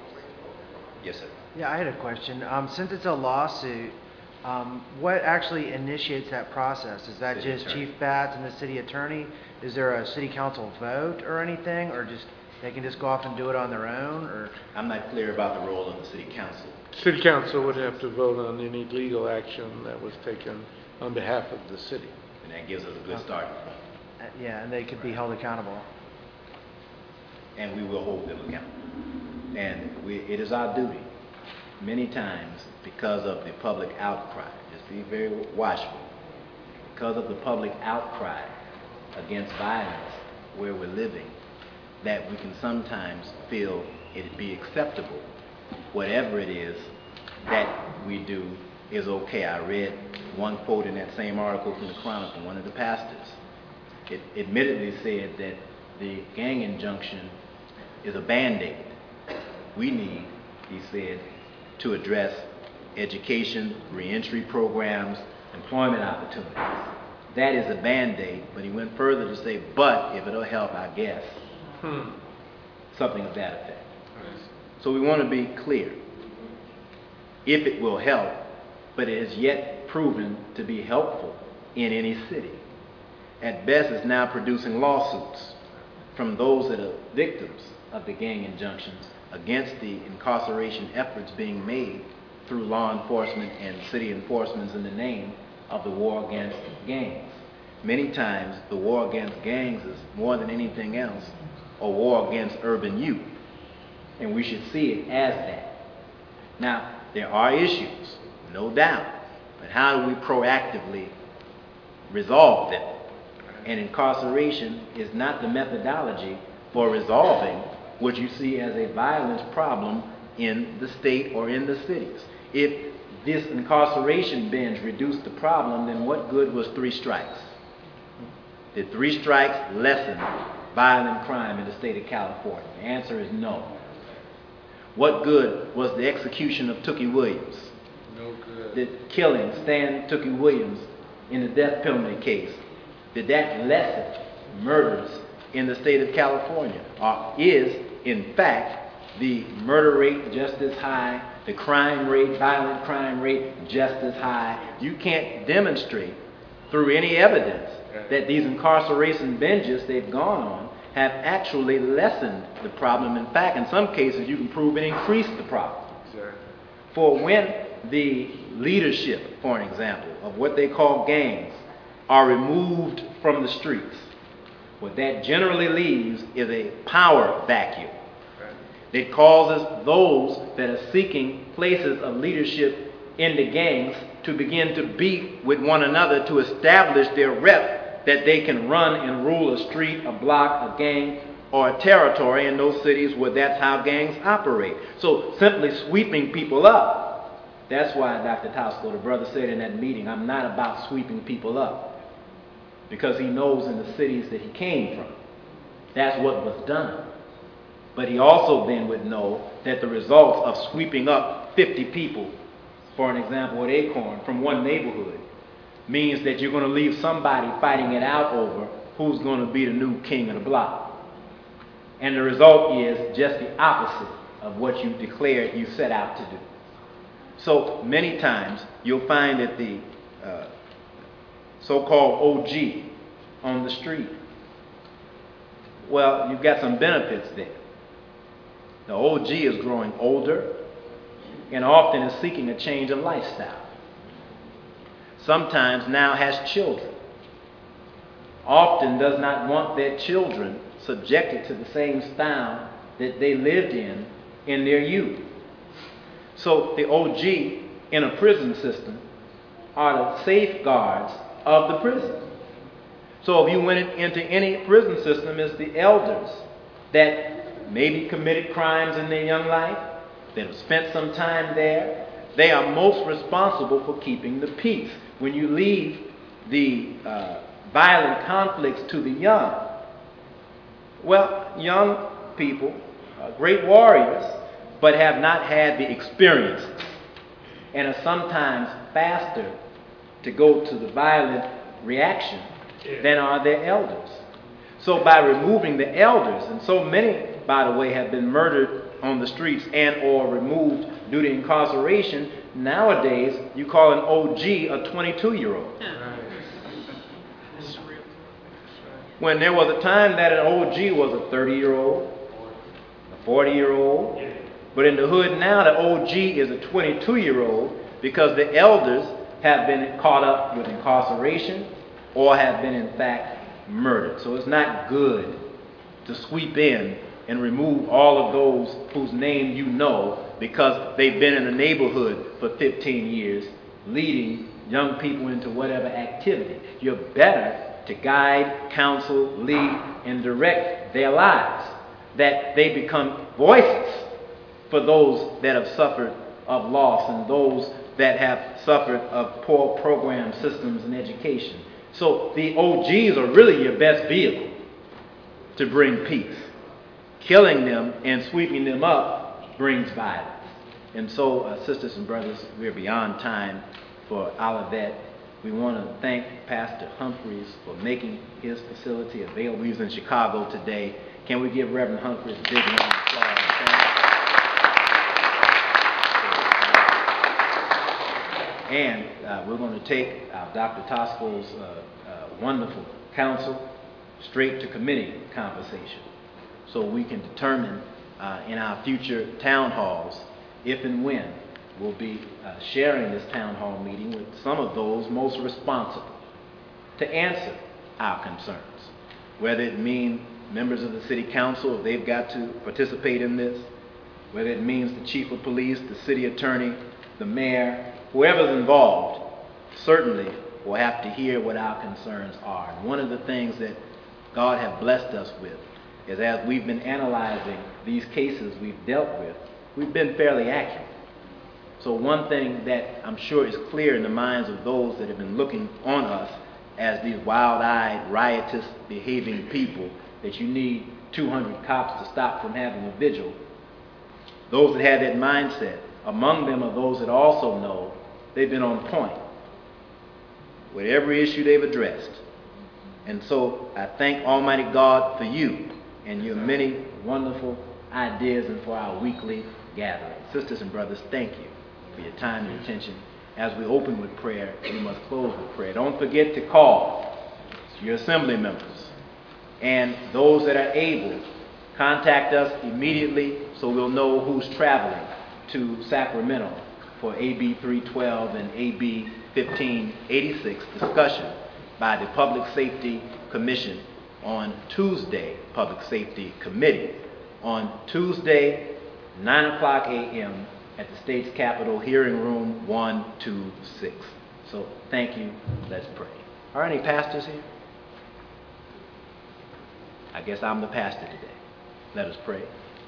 Yes, sir. Yeah, I had a question. Um, since it's a lawsuit, um, what actually initiates that process? Is that City just attorney. Chief Batts and the city attorney? Is there a city council vote or anything, or just they can just go off and do it on their own? Or I'm not clear about the role of the city council. City council would have to vote on any legal action that was taken on behalf of the city. And that gives us a good starting point. uh, yeah, and they could be held accountable. And we will hold them accountable. And we, it is our duty many times because of the public outcry. Just be very watchful. Because of the public outcry against violence where we're living, that we can sometimes feel it be acceptable. Whatever it is that we do is okay. I read one quote in that same article from the Chronicle, one of the pastors. It admittedly said that the gang injunction is a Band-Aid. We need, he said, to address education, reentry programs, employment opportunities. That is a Band-Aid, but he went further to say, but if it'll help, I guess. Hmm. Something of that effect. So we want to be clear. If it will help, but it is yet proven to be helpful in any city. At best, it's now producing lawsuits from those that are victims of the gang injunctions against the incarceration efforts being made through law enforcement and city enforcement in the name of the war against gangs. Many times, the war against gangs is more than anything else a war against urban youth. And we should see it as that. Now, there are issues, no doubt, but how do we proactively resolve them? And incarceration is not the methodology for resolving what you see as a violence problem in the state or in the cities. If this incarceration binge reduced the problem, then what good was three strikes? Did three strikes lessen violent crime in the state of California? The answer is no. What good was the execution of Tookie Williams? No good. The killing, Stan Tookie Williams, in the death penalty case, did that lessen murders in the state of California? Or is, in fact, the murder rate just as high, the crime rate, violent crime rate just as high? You can't demonstrate through any evidence that these incarceration binges they've gone on have actually lessened the problem. In fact, in some cases, you can prove it increased the problem. Sure. For when the leadership, for an example, of what they call gangs are removed from the streets, what that generally leaves is a power vacuum that causes those that are seeking places of leadership in the gangs to begin to beat with one another to establish their rep that they can run and rule a street, a block, a gang, or a territory in those cities where that's how gangs operate. So simply sweeping people up, that's why Doctor Tosco, the brother, said in that meeting, I'm not about sweeping people up, because he knows in the cities that he came from, that's what was done. But he also then would know that the results of sweeping up fifty people, for an example at Acorn, from one neighborhood, means that you're going to leave somebody fighting it out over who's going to be the new king of the block. And the result is just the opposite of what you declared you set out to do. So many times you'll find that the uh, so-called O G on the street, well, you've got some benefits there. The O G is growing older and often is seeking a change of lifestyle. Sometimes now has children. Often does not want their children subjected to the same style that they lived in in their youth. So the O G in a prison system are the safeguards of the prison. So if you went into any prison system, it's the elders that maybe committed crimes in their young life, that have spent some time there. They are most responsible for keeping the peace. When you leave the uh, violent conflicts to the young, well, young people are great warriors, but have not had the experiences and are sometimes faster to go to the violent reaction than are their elders. So by removing the elders, and so many, by the way, have been murdered on the streets and or removed due to incarceration, nowadays you call an O G a twenty-two-year-old. When there was a time that an O G was a thirty-year-old, a forty-year-old, but in the hood now the O G is a twenty-two-year-old because the elders have been caught up with incarceration or have been in fact murdered. So it's not good to sweep in and remove all of those whose name you know because they've been in the neighborhood for fifteen years, leading young people into whatever activity. You're better to guide, counsel, lead, and direct their lives, that they become voices for those that have suffered of loss and those that have suffered of poor program systems and education. So the O Gs are really your best vehicle to bring peace. Killing them and sweeping them up brings violence. And so, uh, sisters and brothers, we're beyond time for Olivet. We want to thank Pastor Humphreys for making his facility available. He was in Chicago today. Can we give Reverend Humphreys a big round of applause? And uh, we're going to take uh, Doctor Tosco's uh, uh, wonderful counsel straight to committee conversation so we can determine uh, in our future town halls if and when we'll be uh, sharing this town hall meeting with some of those most responsible to answer our concerns, whether it means members of the city council if they've got to participate in this, whether it means the chief of police, the city attorney, the mayor, whoever's involved, certainly will have to hear what our concerns are. And one of the things that God has blessed us with is as we've been analyzing these cases we've dealt with, we've been fairly accurate. So one thing that I'm sure is clear in the minds of those that have been looking on us as these wild-eyed, riotous, behaving people that you need two hundred cops to stop from having a vigil, those that had that mindset, among them are those that also know they've been on point with every issue they've addressed. And so I thank Almighty God for you and your many wonderful ideas and for our weekly gathering. Sisters and brothers, thank you for your time and attention. As we open with prayer, we must close with prayer. Don't forget to call your assembly members and those that are able. Contact us immediately so we'll know who's traveling to Sacramento for A B three twelve and A B fifteen eighty-six discussion by the Public Safety Commission on Tuesday, Public Safety Committee on Tuesday, nine o'clock a.m. at the state's Capitol, hearing room one two six. So thank you. Let's pray. Are any pastors here? I guess I'm the pastor today. Let us pray.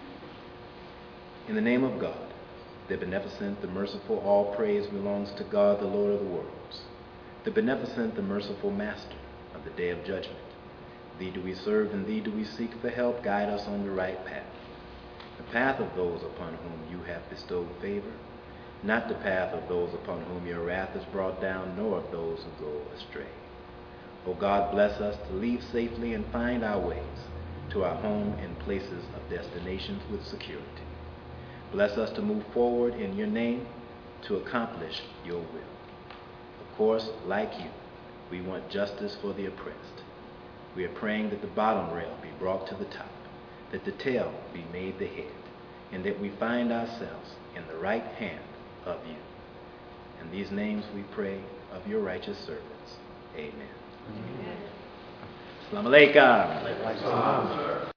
In the name of God, the beneficent, the merciful, all praise belongs to God, the Lord of the worlds, the beneficent, the merciful Master of the day of judgment. Thee do we serve, and thee do we seek for help. Guide us on the right path, the path of those upon whom you have bestowed favor, not the path of those upon whom your wrath is brought down, nor of those who go astray. O God, bless us to leave safely and find our ways to our home and places of destinations with security. Bless us to move forward in your name to accomplish your will. Of course, like you, we want justice for the oppressed. We are praying that the bottom rail be brought to the top, that the tail be made the head, and that we find ourselves in the right hand of you. In these names we pray of your righteous servants. Amen. Amen. Assalamu alaikum.